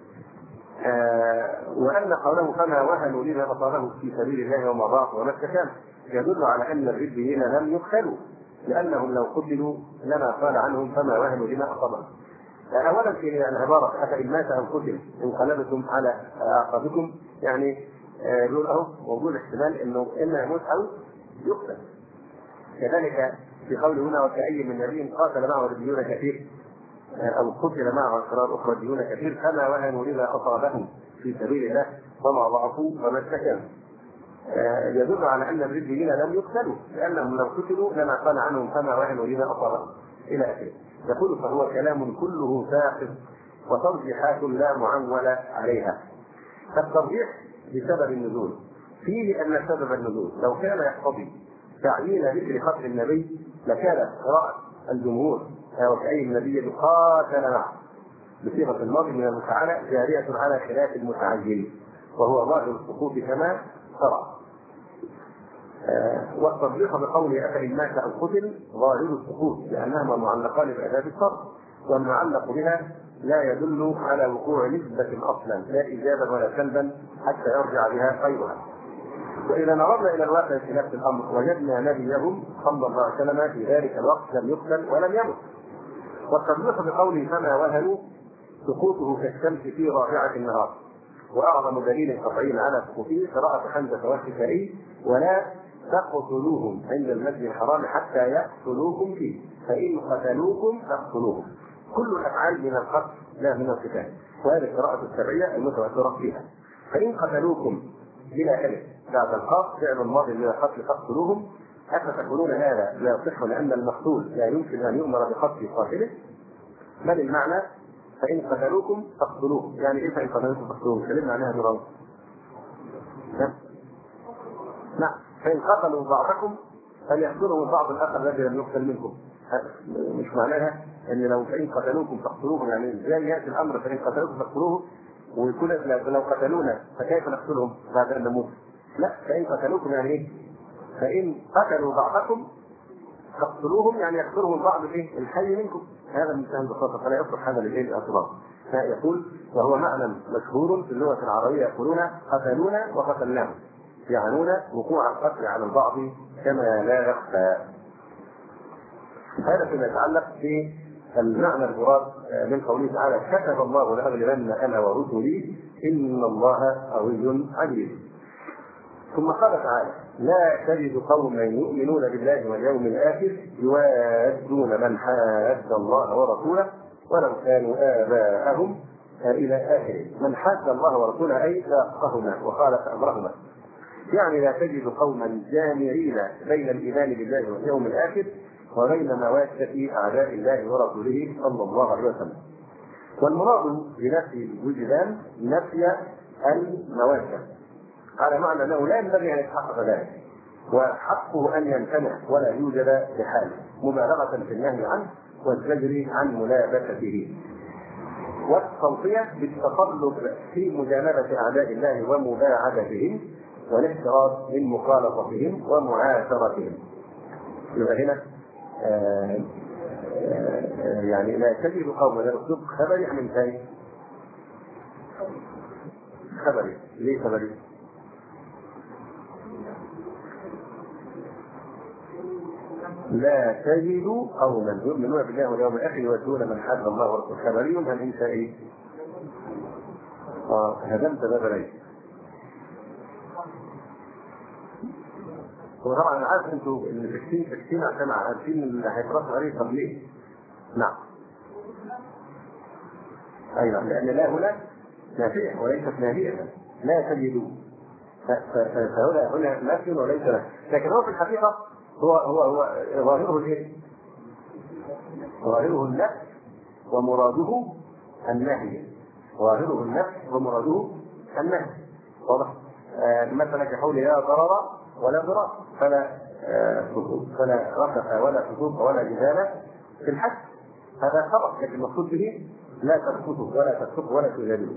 وأن قوله فما وهنوا لما أصابهم في سبيل الله وما ضاعوا وما استكانوا يدل على أن الربيين لم يقتلوا، لأنهم لو قتلوا لما قال عنهم فما وهنوا لما أصابهم. أولا في العبارة أفإن مات أو قتل انقلبتم على أعقابكم، يعني يقول أهو موجود احتمال إنه إما يموت أو يقتل. كذلك في قوله هنا وكأي من نبي قاتل معه ربيون كثير أو قتل معه أسرار أخرى ربيون كثير فما وهنوا لما أصابهم في سبيل الله وما ضعفوا وما استكانوا، يدل على أن الربيين لم يقتلوا، لأنهم لو قتلوا لما قال عنهم فما وهنوا لما أصابهم إلى آخره. يقول فهو كلام كله ساقط وترجيحات لا معول عليها. فالترجيح بسبب النزول فيه أن سبب النزول لو كان يقتضي تعيين ذكر قتل النبي لكانت قراءة الجمهور وكأي النبي قاتل معه بصيغة الماضي من المفعلة جارية على خلاف المتعين، وهو ظاهر السقوط كما ترى. والترجيح بقوله أفإن مات أو قتل ظاهر السقوط لأنهما معلقان بأداة الشرط، والمعلق بها لا يدل على وقوع نسبة أصلا لا إيجابا ولا سلبا حتى يرجع بها غيرها. وإذا نظرنا إلى الواقع في نفس الأمر وجدنا نبيهم صلى الله عليه وسلم في ذلك الوقت لم يقتل ولم يمت. والترجيح بقوله فما وهنوا سقوطه كالشمس في رابعة النهار، وأعظم دليل قطعي على سقوطه قراءة حمزة والكسائي ولا تقتلوهم عند المسجد الحرام حتى يقتلوكم فيه فإن قتلوكم فاقتلوهم. كل الأفعال من القتل لا من القتال، وهذه القراءة السبعية المتواترة فيها. فإن قتلوكم بلا ألف بعد القاف فعل الماضي من القتل فاقتلوهم. أفتقولون هذا لا يصح لأن المقتول لا يمكن أن يؤمر بقتل قاتله؟ بل المعنى فإن قتلوكم فاقتلوهم. يعني إيه فإن قتلوكم فاقتلوهم؟ كلمنا عنها مرة. نعم، فإن قتلوا بعضكم فليقتلوا البعض الآخر الذي لم يقتل منكم. مش معناها أن لو فإن قتلوكم فاقتلوهم يعني إزاي يأتي الأمر فإن قتلوكم فاقتلوه ويكون لو قتلونا فكيف نقتلهم بعد أن نموت؟ لا، فإن قتلوكم يعني إيه؟ فإن قتلوا بعضكم فاقتلوهم يعني يقتلهم البعض الإيه؟ الحي منكم. هذا من سهل البساطة، فلا يصلح هذا للإيه؟ الاعتراض. فيقول وهو معنى مشهور في اللغة العربية يقولون قتلونا وقتلناهم، يعنون وقوع القتل على البعض كما لا يخفى. هذا فيما يتعلق بالمعنى المراد من قوله تعالى كتب الله لأغلبن أنا ورسلي إن الله قوي عزيز. ثم قال تعالى لا تجد قوما يؤمنون بالله واليوم الآخر يوادون من حاد الله ورسوله ولو كانوا آباءهم إلى آخره. من حاد الله ورسوله أي ساقهما وخالف أمرهما، يعني لا تجد قوما جامعين بين الإيمان بالله واليوم الآخر وبين مواسة أعداء الله ورسوله صلى الله عليه وسلم. والمراد بنفي الوجدان نفي المواسة، على معنى أنه لا ينبغي أن يتحقق ذلك، وحقه أن يمتنع ولا يوجد بحاله، مبالغة في النهي عنه والزجر عن ملابسته. والتوصية بالتطلب في مجانبة أعداء الله ومباعدتهم والاحتراز من مخالطتهم ومعاشرتهم. يبقى هنا يعني لا تجد قوما يرسل خبري عن انتهي خبري. ليه خبري؟ لا تجد قوما يؤمنون بالله واليوم الاخر يودون من حد الله ورسوله. خبري هل انت ايه؟ هدمت باب العيش. وطبعا انا عارف انتوا اللي فاكسين عشان عارفين اللي هيترصوا عليه. طب ليه؟ نعم. ايوه، لان لا هنا نافيه وليست ناهيه. لا تجدوا، فهنا نافي وليس نافي. لكن هو في الحقيقه هو ظاهره الايه؟ ظاهره النفي ومراده النهي. ظاهره النفي ومراده النهي. واضح؟ مثلا كقول لا ضرر ولا ضرار، فلا رفث ولا فسوق ولا جدال في الحج. هذا خبر، لكن المقصود به لا ترفثوا ولا تفسقوا ولا تجادلوا.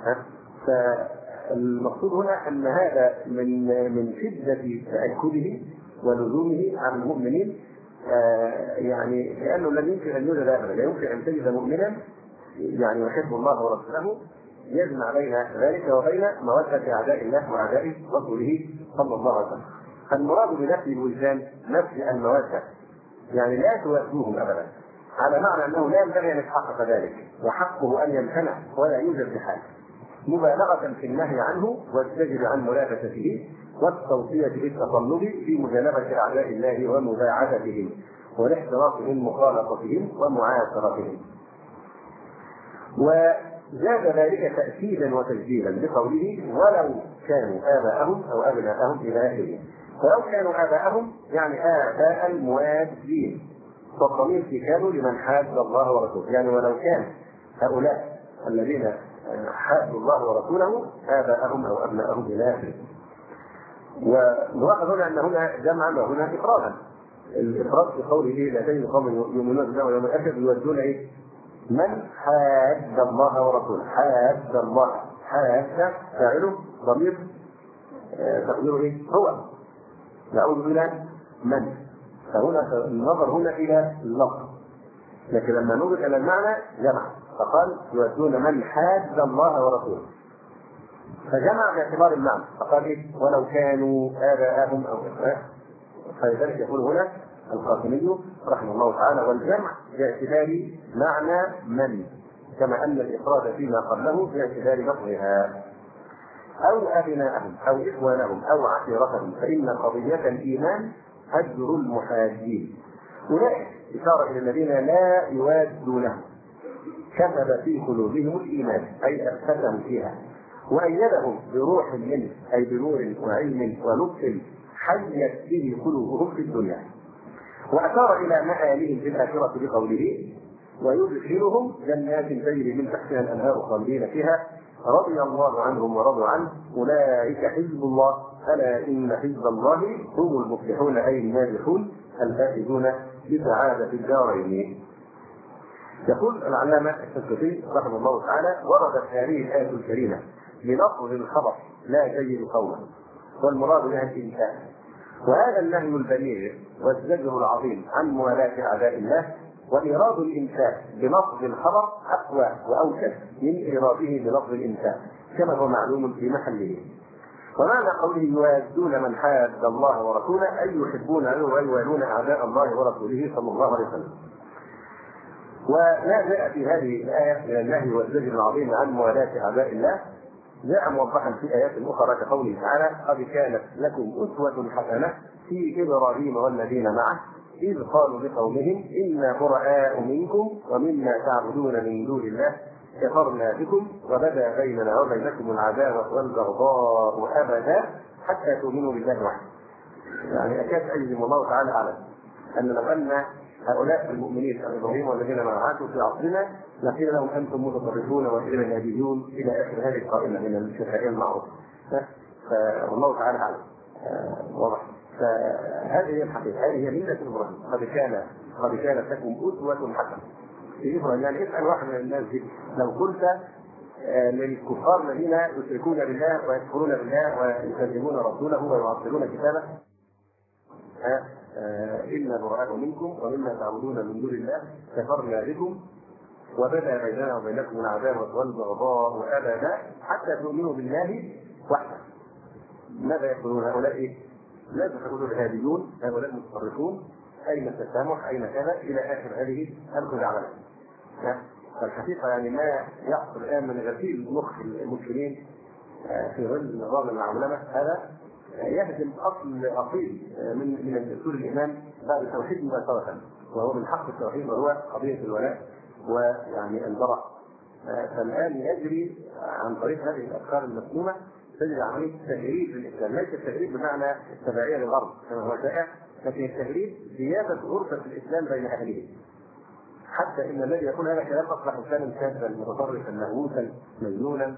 فالمقصود هنا ان هذا من شده تاكده ولزومه على المؤمنين، يعني لانه لم يمكن ان يوجد ابدا، لا يمكن ان تجد مؤمنا يعني يحب الله ورسوله يجمع بين ذلك وبين موده اعداء الله واعداء رسوله صلى الله عليه وسلم. المراد بنفي الوجدان نفي الموده، يعني لا توادوهم ابدا، على معنى انه لا ينبغي ان يتحقق ذلك، وحقه ان يمتنع ولا يوجد بحال، مبالغه في النهي عنه والزجر عن ملابسته والتوصيه بالتطلب في مجانبه اعداء الله ومباعدتهم والاحتراز من مخالطتهم ومعاشرتهم. وزاد ذلك تأكيدا وتجديدا بقوله ولو كانوا آباءهم أو أبناءهم إلى آخره. ولو كانوا آباءهم يعني آباء الموادين، فالضمير في كانوا لمن حاد الله ورسوله، يعني ولو كان هؤلاء الذين حادوا الله ورسوله آباءهم أو أبناءهم إلى آخره. ونلاحظ هنا أن هنا جمعا وهنا إفرادا. الإفراد في قوله لا تجد قوم يؤمنون بالله واليوم الآخر يودون إيه؟ من حاد الله ورسوله. حاد الله، حاد فاعله ضمير تقديره ايه؟ هو. نعود الى من، فهنا النظر هنا الى اللفظ، لكن لما نظر الى المعنى جمع، فقال يودون من حاد الله ورسوله، فجمع باعتبار المعنى، فقال إيه؟ ولو كانوا آباءهم أو إخوانهم. فلذلك يقول هنا القاسمي رحمه الله تعالى والجمع باعتبار معنى من، كما أن الإفراد فيما قبله باعتبار لفظها. أو أبناءهم أو إخوانهم أو عشيرتهم، فإن قضية الإيمان هجر المحادين. أولئك إشارة إلى الذين لا يوادونهم، كتب في قلوبهم الإيمان أي أثبتهم فيها، وأيدهم بروح منه أي بنور وعلم ولطف حيت به قلوبهم في الدنيا. وأشار إلى مآلهم في الآخرة بقوله ويدخلهم جنات تجري من تحتها الأنهار خالدين فيها رضي الله عنهم ورضوا عنه أولئك حزب الله ألا إن حزب الله هم المفلحون أي الناجحون الفائزون بسعادة الدارين. يقول العلامة الشنقيطي رحمه الله تعالى وردت هذه الآية الكريمة بلفظ الخبر لا تجد قوما، والمراد بها الإنسان، وهذا النهي البليغ والزجر العظيم عن موالاة أعداء الله، وإيراد الإنسان بلفظ الخبر أقوى وأوكد من إيراده بلفظ الإنسان كما هو معلوم في محله. ومعنى قوله يوادون من حاد الله ورسوله أي يحبون ويوالون أعداء الله ورسوله صلى الله عليه وسلم. وما جاء في هذه الآية من النهي والزجر العظيم عن موالاة أعداء الله جاء موضحا في آيات أخرى كقوله تعالى قد كانت لكم أسوة حسنة في إبراهيم والذين معه إذ قالوا لقومهم إنا براء منكم ومما تعبدون من دون الله كفرنا بكم وبدا بيننا وبينكم العداوة والبغضاء أبدا حتى تؤمنوا بالله وحده. يعني أكاد أجزم الله تعالى أعلم أن لو أن هؤلاء المؤمنين ابراهيم والذين معه في عصرنا لقيل لهم انتم متطرفون والى النابيون الى اخر هذه القائمه من الشفائيه المعروفه. فالله تعالى اعلم. واضح. فهذه هي الحقيقة، هذه هي ملة إبراهيم. قد كانت لكم أسوة حسنة في إبراهيم. يعني اسأل واحد من الناس دي لو قلت للكفار الذين يشركون بالله ويكفرون بالله ويكذبون رسوله ويعطلون كتابه إنا براء منكم ومما تعبدون من دون الله كفرنا بكم وبدا بيننا وبينكم العداوة والبغضاء أبدا حتى تؤمنوا بالله وحده. ماذا يقولون هؤلاء؟ ماذا يقولون الهاديون هؤلاء المتصرفون؟ أين التسامح؟ أين كذا؟ إلى آخر هذه الخزعبلة. فالحقيقة يعني ما يحصل الآن من غسيل مخ المسلمين في ظل نظام العولمة هذا يهدم أصل أصيل من أصول الإيمان بعد التوحيد مباشرة، وهو من حق التوحيد وهو قضية الولاء ويعني البراء. فالآن يجري عن طريق هذه الأفكار المسمومة تجري عملية تهريب للإسلام، ليس التهريب بمعنى التبعية للغرب كما هو شائع، لكن التهريب زيادة غرفة الإسلام بين أهله. حتى ان الذي يقول هذا الكلام اصبح انسانا شاذا متطرفا مهووسا مجنونا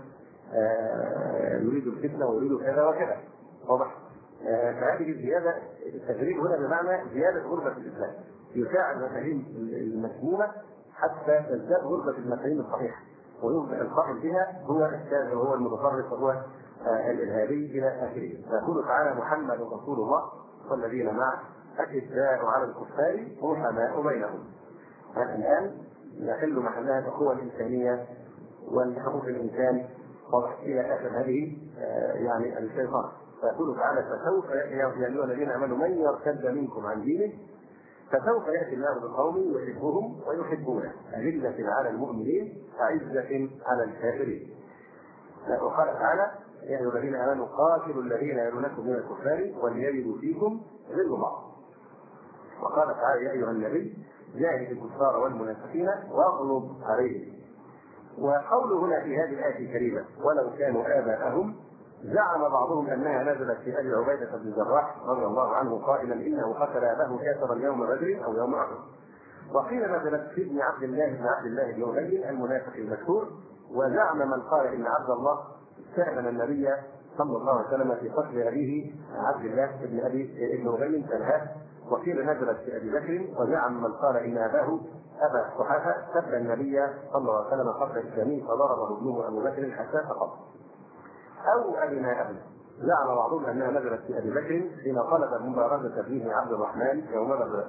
يريد الفتنه ويريد كذا وكذا. واضح؟ فهذه الزياده التجريب هنا بمعنى زياده غربه الاسلام، يساعد المفاهيم المسمومه حتى تزداد غربه المفاهيم الصحيحه، ويصبح القائل بها هو الشاذ وهو المتطرف وهو الارهابي الى اخره. فيقول تعالى: محمد رسول الله والذين معه اشداء على الكفار رحماء بينهم. الآن يحل محلها الأخوة الإنسانية والحقوق الإنسان إلى آخر هذه يعني الشيطان. فيقول تعالى: فسوف يا أيها الذين آمنوا من يرتد منكم عن دينه فسوف يأتي الله بقوم يحبهم ويحبونه أذلة على المؤمنين أعزة على الكافرين. وقال تعالى: يا أيها الذين آمنوا قاتلوا الذين يلونكم من الكفار وليجدوا فيكم غلظة. وقال تعالى: يا أيها النبي جاهد الكفار والمنافقين واغلظ عليهم. وقوله هنا في هذه الآية الكريمة: ولو كانوا آباءهم، زعم بعضهم أنها نزلت في أبي عبيدة بن الجراح رضي الله عنه قائلا: إنه قتل أباه كافرا يوم بدر أو يوم أحد. وقيل نزلت في ابن عبد الله بن أبي المنافق المشهور. وزعم من قال إن عبد الله استأذن النبي صلى الله عليه وسلم في قتل أبيه عبد الله بن أبي فنهاه. وقيل نزلت في ابي بكر. وزعم من قال ان اباه ابا قحافه سب النبي صلى الله عليه وسلم قبل اسلامه فضربه ابنه ابو بكر حتى سقط. او ابناء زعم بعضهم انها نزلت في ابي بكر حين طلب مبارزه ابنه عبد الرحمن يوم بدر.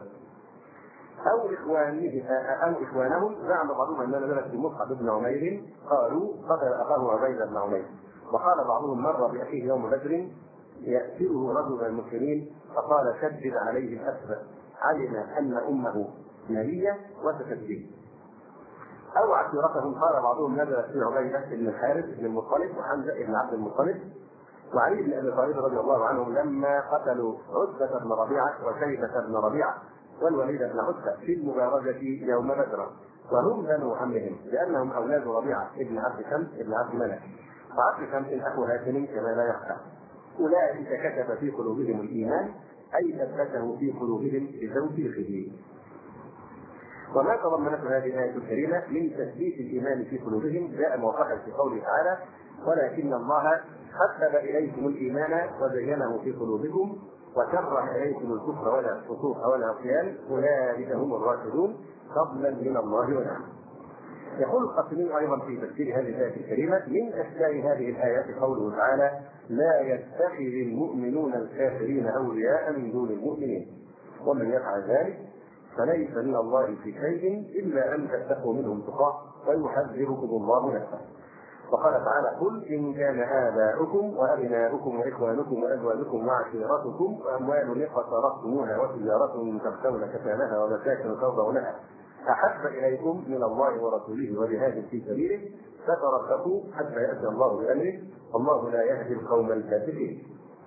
او اخوانهم زعم بعضهم انها نزلت في مصعب بن عمير قالوا قتل اخاه عبيده بن عمير. وقال بعضهم مر باخيه يوم بدر يأتيه رجل من المسلمين فقال: شدد عليه الأسد، علم أن أمه نبية وستكذب. أو عشيرتهم قال بعضهم نزلت في عبيدة بن الحارث بن المطلب وحمزة بن عبد المطلب وعلي بن أبي طالب رضي الله عنهم لما قتلوا عتبة بن ربيعة وشيبة بن ربيعة والوليد بن عتبة في المبارزة يوم بدر، وهم بنو عمهم لأنهم أولاد ربيعة بن عبد شمس بن عبد مناف، وعبد شمس أخو هاشم كما لا يخفى. أولئك كتب في قلوبهم الإيمان أي ثبته في قلوبهم بتوثيقه. وما تضمنته هذه الآية الكريمة من تثبيت الإيمان في قلوبهم جاء موضحا في قوله تعالى: ولكن الله حبب إليكم الإيمان وزينه في قلوبكم وكره إليكم الكفر ولا الفسوق ولا العصيان أولئك هم الراشدون فضلا من الله ونعمه. يقول القاسمي أيضا في تفسير هذه الآية الكريمة: من أشباه هذه الآيات قوله تعالى: لا يتخذ المؤمنون الكافرين أولياء من دون المؤمنين ومن يفعل ذلك فليس من الله في شيء إلا أن تتقوا منهم تقاه ويحذركم الله نفسه. وقال تعالى: قل إن كان آباؤكم وأبناؤكم وإخوانكم وأزواجكم وعشيرتكم وأموال اقترفتموها وتجارة تخشون كسادها ومساكن ترضونها أحب إليكم من الله ورسوله وجهاد في سبيله فتربصوا حتى يأتي الله بأمره والله لا يهدي القوم الفاسقين.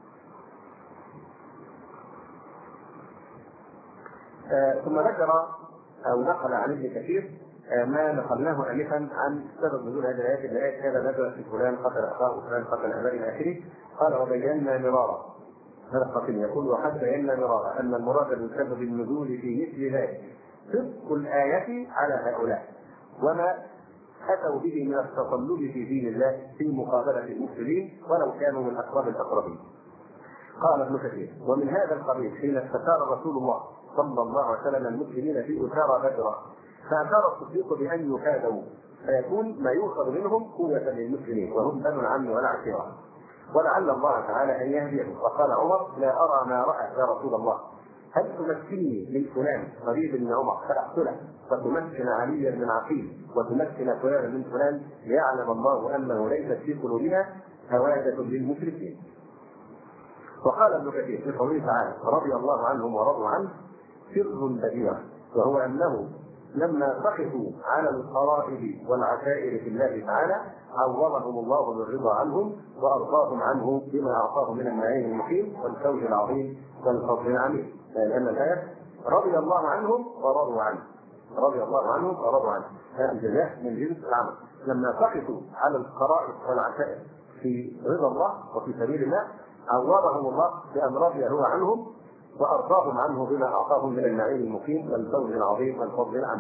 ثم ذكر أو نقل عن ابن كثير ما نقلناه آنفا عن سبب نزول هذه الآيات. الآيات هذا نزل في فلان قتل أخاه وفلان قتل أباه إلى آخره. قال: وبينا مرارا، هذا القاسم يقول: وقد بينا مرارا أن المراد بسبب النزول في مثل ذلك صدق الآية على هؤلاء وما أتوا به من التطلب في دين الله في مقابلة المسلمين ولو كانوا من أقرب الأقربين. قال ابن كثير: ومن هذا القبيل حين استشار رسول الله صلى الله عليه وسلم المسلمين في أسارى بدر، فأشار الصديق بأن يكادوا فيكون ما يؤخذ منهم قوة للمسلمين وهم بنو العم والعشيرة، ولعل الله تعالى أن يهديهم. فقال عمر: لا أرى ما رأى يا رسول الله، هل تمكنني من فلان قريب من عمر فأقتله، وتمكن عليا من عقيل، وتمكن فلان من فلان، ليعلم الله أنه ليست في قلوبنا هوادة للمشركين. وقال ابن كثير في قوله تعالى: رضي الله عنهم ورضوا عنه، سر بديع، وهو أنه لما سخطوا على القرائب والعشائر في الله تعالى عوضهم الله بالرضا عنهم وأرضاهم عنه بما أعطاهم من النعيم المقيم والفوز العظيم والفضل العميم، لأن الآية رضي الله عنهم ورضوا عنه، رضي الله عنهم ورضوا عنه، هذا الجزاء من جنس العمل. لما سخطوا على القرائب والعشائر في رضا الله وفي سبيل الله عوضهم الله بأن رضي هو عنهم وأرضاهم عنه بما أعطاهم من النعيم المقيم والفوز العظيم والفضل العام.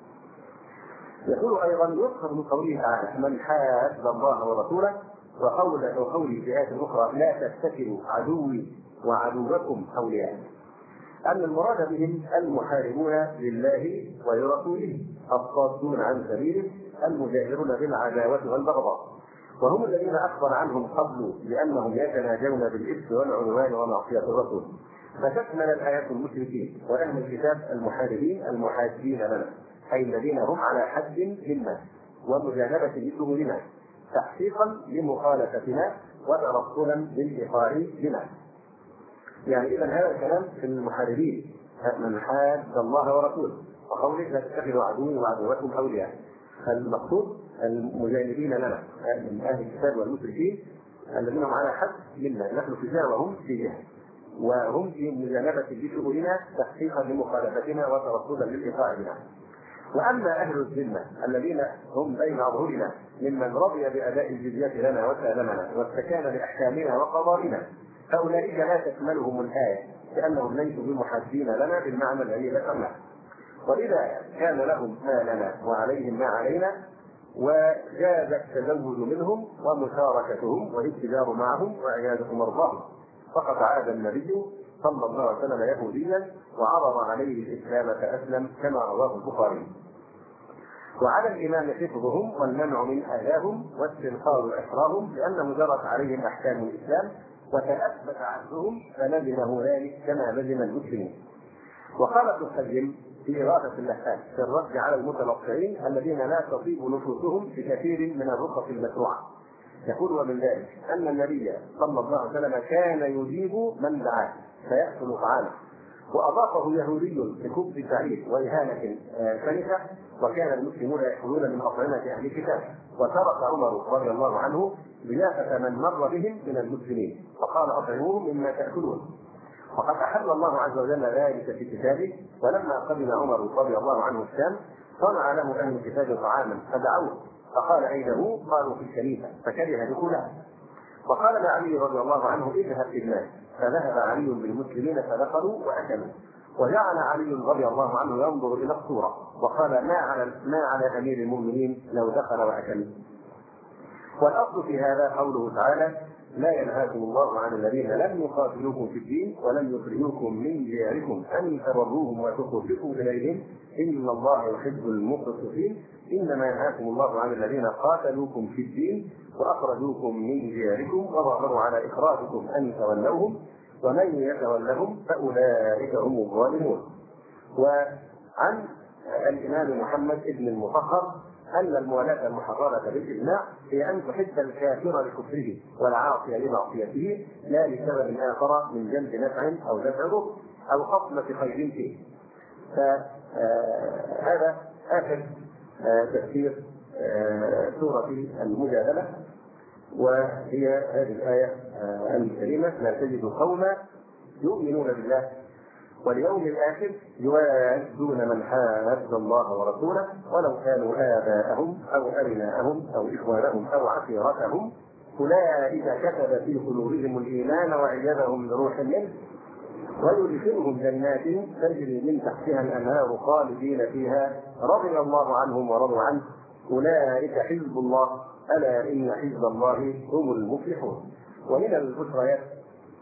يقول أيضا: يذكر من قوله تعالى: من حاد الله ورسوله، وقوله في آية أخرى: لا تتخذوا عدوي وعدوكم أولياء، أن المراد بهم المحاربون لله ولرسوله الصادون عن سبيله المجاهرون بالعداوة والبغضاء، وهم الذين أخبر عنهم قبل بأنهم يتناجون بالإثم والعدوان ومعصية الرسول. فتشمل الآيات المشركين وأهل الكتاب المحاربين المحادين لنا، أي الذين هم على حد منا ومجانبة لسبلنا، تحقيقا لمخالفتنا وترسلا للإطاع بنا. يعني إذا هذا الكلام في المحاربين، من حاد الله ورسوله، وقوله: لا تتخذوا عدوي وعدوكم أولياء. المقصود المجانبين لنا من أهل الكتاب والمشركين الذين هم على حد منا، نحن في جهة وهم في جهة، وهم في مجانبة لشؤوننا تحقيقا لمخالفتنا وترصدا للإطاعة بنا. وأما أهل الذمة الذين هم بين أظهرنا ممن رضي بأداء الجزية لنا وسالمنا واستكان لأحكامنا وقضائنا، فأولئك لا تشملهم الآية، لأنهم ليسوا بمحاسبين لنا بالمعنى الذي ذكرناه. وإذا كان لهم ما لنا وعليهم ما علينا، وجاز التزود منهم ومشاركتهم والاتجار معهم وعيادة مرضاهم، فقد عاد النبي صلى الله عليه وسلم يهوديا وعرض عليه الإسلام فأسلم كما رواه البخاري. وعلى الإمام حفظهم والمنع من أذاهم واستنقاذ أسراهم، لأنه جرت عليهم أحكام الإسلام وتأثبت عهدهم فلزمه ذلك كما لزم المسلمين. وقال ابن القيم في إغاثة اللهفان في الرد على المتنطعين الذين لا تطيب نفوسهم بكثير من الرخص المشروعة، يقول: ومن ذلك أن النبي صلى الله عليه وسلم كان يجيب من دعاه فيأكل طعامه، وأضافه يهودي بخبز سعيد وإهانة شرسة، وكان المسلمون يأكلون من أطعمة أهل الكتاب، وترك عمر رضي الله عنه ضيافة من مر بهم من المسلمين فقال: أطعموهم مما تأكلون. وقد أحل الله عز وجل ذلك في كتابه، ولما قدم عمر رضي الله عنه الشام صنع له أهل الكتاب طعاما فدعوه فقال: أين هو؟ قالوا: في الكنيسة، فكره دخولها. وقال علي رضي الله عنه: اذهب في الناس، فذهب علي بالمسلمين فدخلوا وأكلوا. وجعل علي رضي الله عنه ينظر إلى الصورة وقال: ما على أمير المؤمنين لو دخل وأكل. والأصل في هذا قوله تعالى: لا ينهاكم الله عن الذين لم يقاتلوكم في الدين ولم يخرجوكم من دياركم أن تبروهم وتقسطوا إليهم إن الله يحب المقسطين، إنما ينهاكم الله عن الذين قاتلوكم في الدين وأخرجوكم من دياركم وظهروا على إخراجكم أن تولوهم ومن يتولهم فأولئك هم الظالمون. وعن الإمام محمد بن المطهر أن الموالاة المحررة بالإجماع هي أن تحب الكافر لكفره والعاصي لمعصيته، لا لسبب آخر من جلب نفع أو دفع ضر أو خصمة خير فيه. فهذا آخر تفسير سورة المجادلة، وهي هذه الآية الكريمة: لا تجد قوما يؤمنون بالله واليوم الآخر يوادون من حاد الله ورسوله ولو كانوا آباءهم أو أبناءهم أو إخوانهم أو عشيرتهم أولئك كتب في قلوبهم الإيمان وأيدهم بروح منه ويدخلهم جنات تجري من تحتها الأنهار خالدين فيها رضي الله عنهم ورضوا عنه أولئك حزب الله ألا إن حزب الله هم المفلحون. ومن البشريات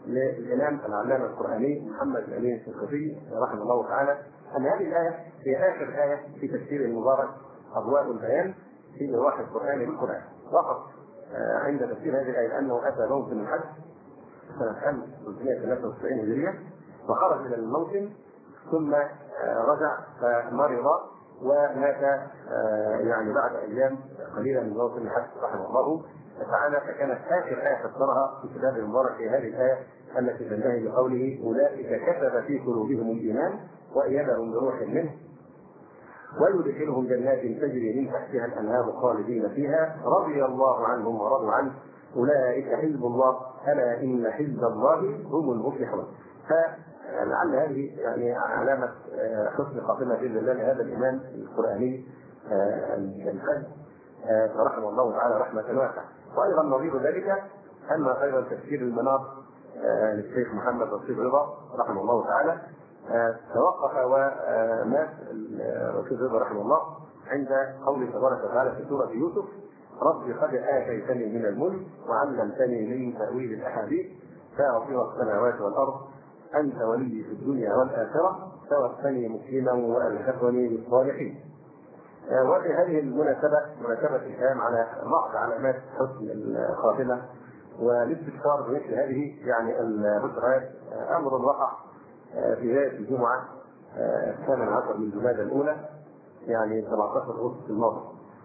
للإمام العلامة القرآني محمد الأمين الشنقيطي رحمه الله تعالى أن هذه الآية هي آخر آية في تفسير المبارك أضواء البيان في إيضاح القرآن بالقرآن. وقف عند تفسير هذه الآية أنه أتى موسم الحج سنة 1393 هجرية، وخرج إلى الموسم ثم رجع فمرض ومات يعني بعد أيام قليلة من موسم الحج رحمه الله تعالى. فكانت آخر آية فسرها في كتاب المبارك في هذه الآية التي تنتهي بقوله أولئك كتب في قلوبهم الإيمان وأيدهم بروح منه ويدخلهم جنات تجري من تحتها الأنهار خالدين فيها رضي الله عنهم ورضوا عنه أولئك حزب الله ألا إن حزب الله هم المفلحون. فلعل هذه يعني علامة حسن خاتمة بإذن الله لهذا الإمام القرآني الحج رحمه الله تعالى رحمة واسعة. وأيضا نظير ذلك أن أيضا تفسير المنار للشيخ محمد رشيد رضا رحمه الله تعالى توقف ومات رشيد رضا رحمه الله عند قوله تبارك وتعالى في سورة يوسف رب قد آتيتني من الملك وعلمتني من تأويل الأحاديث فاطر السماوات والأرض أنت ولي في الدنيا والآخرة توفني مسلما وألحقني بالصالحين. وفي هذه المناسبة مناسبة الكلام على بعض علامات حسن الخاتمة والاستبشار بمثل هذه يعني البشرات أمر وقع في بداية الجمعة 18 من جمادى الأولى يعني 17 أغسطس الماضي.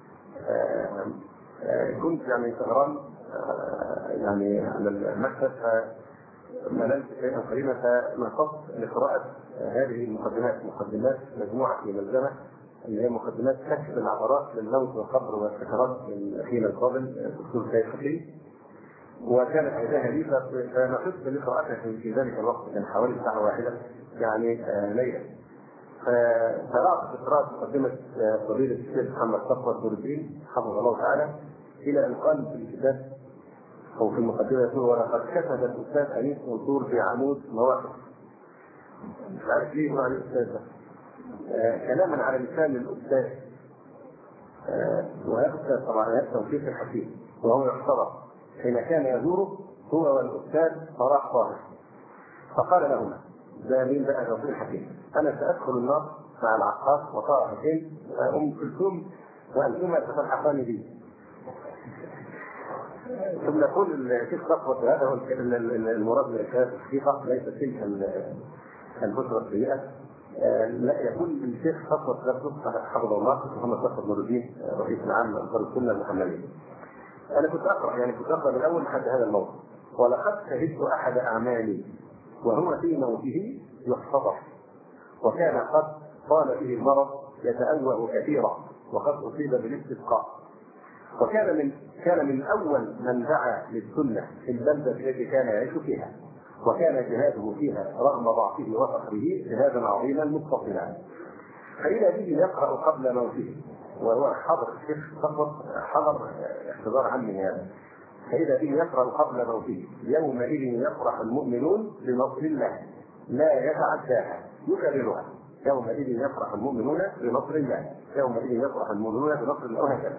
كنت يعني سهران يعني على المكتب فمللت شيئا قليلا فنصبت لقراءة هذه المقدمات مجموعة في ملزمة اللي هي مقدمات كشف العبارات للموت والقبر والسكرات للأخير الفاضل الدكتور سيد حسين، وكانت عيدها لي فنصبت لقراءتها في ذلك الوقت كان حوالي ساعة واحدة يعني ليلة. فقرأت بقراءة مقدمة فضيلة الشيخ محمد صفوت نور الدين حفظه الله تعالى إلى أن قال في الكتاب أو في المقدمة يقول ولقد كتب الأستاذ أنيس منصور في عمود مواقف. مش عارف ليه مع الأستاذ ده كلاما على لسان الأستاذ ويخشى طبعا توفيق الحكيم وهو يحتضر حين كان يزوره هو والأستاذ صلاح طاهر فقال لهما ده مين بقى توفيق الحكيم أنا سأدخل النار مع العقاد وطه حسين أم كلثوم وأنتما تتلحقان بي. ثم يقول الشيخ صفوت هذا هو المراد من الحقيقة ليس تلك البشرى السيئة. لا يكون الشيخ صفوت نفسه حفظه الله محمد صفوت نور الدين رئيس العام لأنصار السنة المحمدية. أنا كنت أقرأ من أول حد هذا الموضوع ولقد شهدت أحد أعمالي وهو في موته يحتضر وكان قد طال به المرض يتأوه كثيرا وقد أصيب بالاستسقاء وكان من أول من دعا للسنة في البلدة التي كان يعيش فيها وكان جهاده فيها رغم ضعفه وفقره جهادا عظيما متصلا. فإذا به يقرأ قبل موته وهو حضر الشيخ فقط حضر احتضار عني هذا فإذا به يقرأ قبل موته يومئذ يفرح المؤمنون بنصر الله لا يتعداها يكررها يومئذ يفرح المؤمنون بنصر الله يومئذ يفرح المؤمنون بنصر الله وهكذا.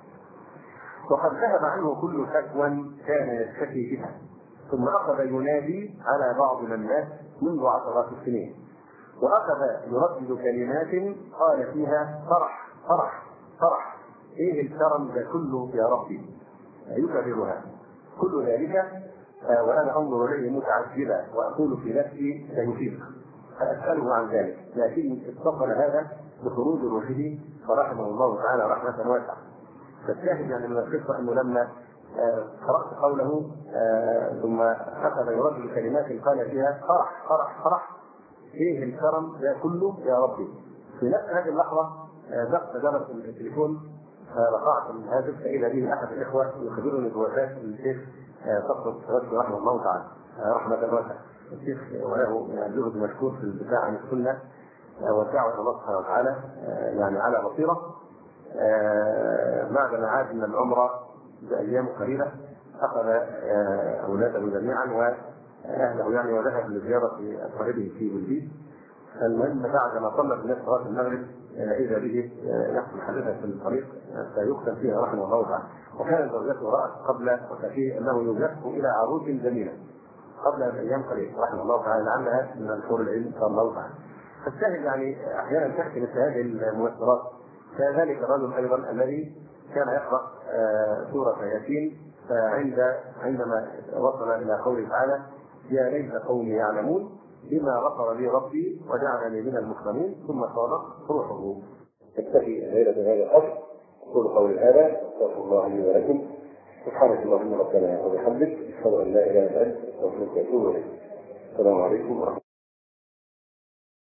وقد ذهب عنه كل شكوى كان يشتكي بها ثم أخذ ينادي على بعض من مات منذ عشرات السنين وأخذ يردد كلمات قال فيها فرح فرح فرح إيه الكرم ده كله يا ربي يكررها كل ذلك وأنا أنظر إليه متعجبا وأقول في نفسي سيفيق فأسأله عن ذلك لكن اتصل هذا بخروج روحه فرحمه الله تعالى رحمة واسعة. فالشاهد يعني من القصة أنه لما قرأت قوله ثم أخذ يردد كلمات قال فيها فرح فرح فرح إيه الكرم ده كله يا ربي في نفس هذه اللحظة دق جرس التليفون فرفعت الهاتف فإذا به أحد الإخوة يخبرني بوفاة الشيخ صفوت رحمه الله تعالى رحمة واسعة. الشيخ وله جهد مشكور في الدفاع عن السنة والدعوة إلى الله سبحانه وتعالى يعني على بصيرة. بعدما عاد من العمرة بأيام قليلة أخذ أولاده جميعا وأهله يعني وذهب لزيارة أقاربه في بلديس. المهم بعد ما صلى الناس صلاة المغرب إذا به يحصل حادثة في الطريق فيقتل فيها رحمه الله تعالى. وكانت زوجته رأت قبل وفاته أنه يزف إلى عروس جميلة قبل ايام قليله رحمه الله تعالى، لعلها من الشهور العلم ان شاء الله تعالى. فالشاهد يعني احيانا تحكي مثل هذه المؤثرات. كذلك الرجل ايضا الذي كان يقرا سوره ياسين، عندما وصل الى قوله تعالى: يا ليت قومي يعلمون بما غفر لي ربي وجعلني من المكرمين، ثم صادق روحه. تكتفي ليله هذا القدر. اقول قولي هذا، استغفر الله لي ولكم. سبحانك اللهم ربنا وبحمدك، اشهد ان لا اله الا انت، استغفرك واتوب اليك. السلام عليكم ورحمه الله.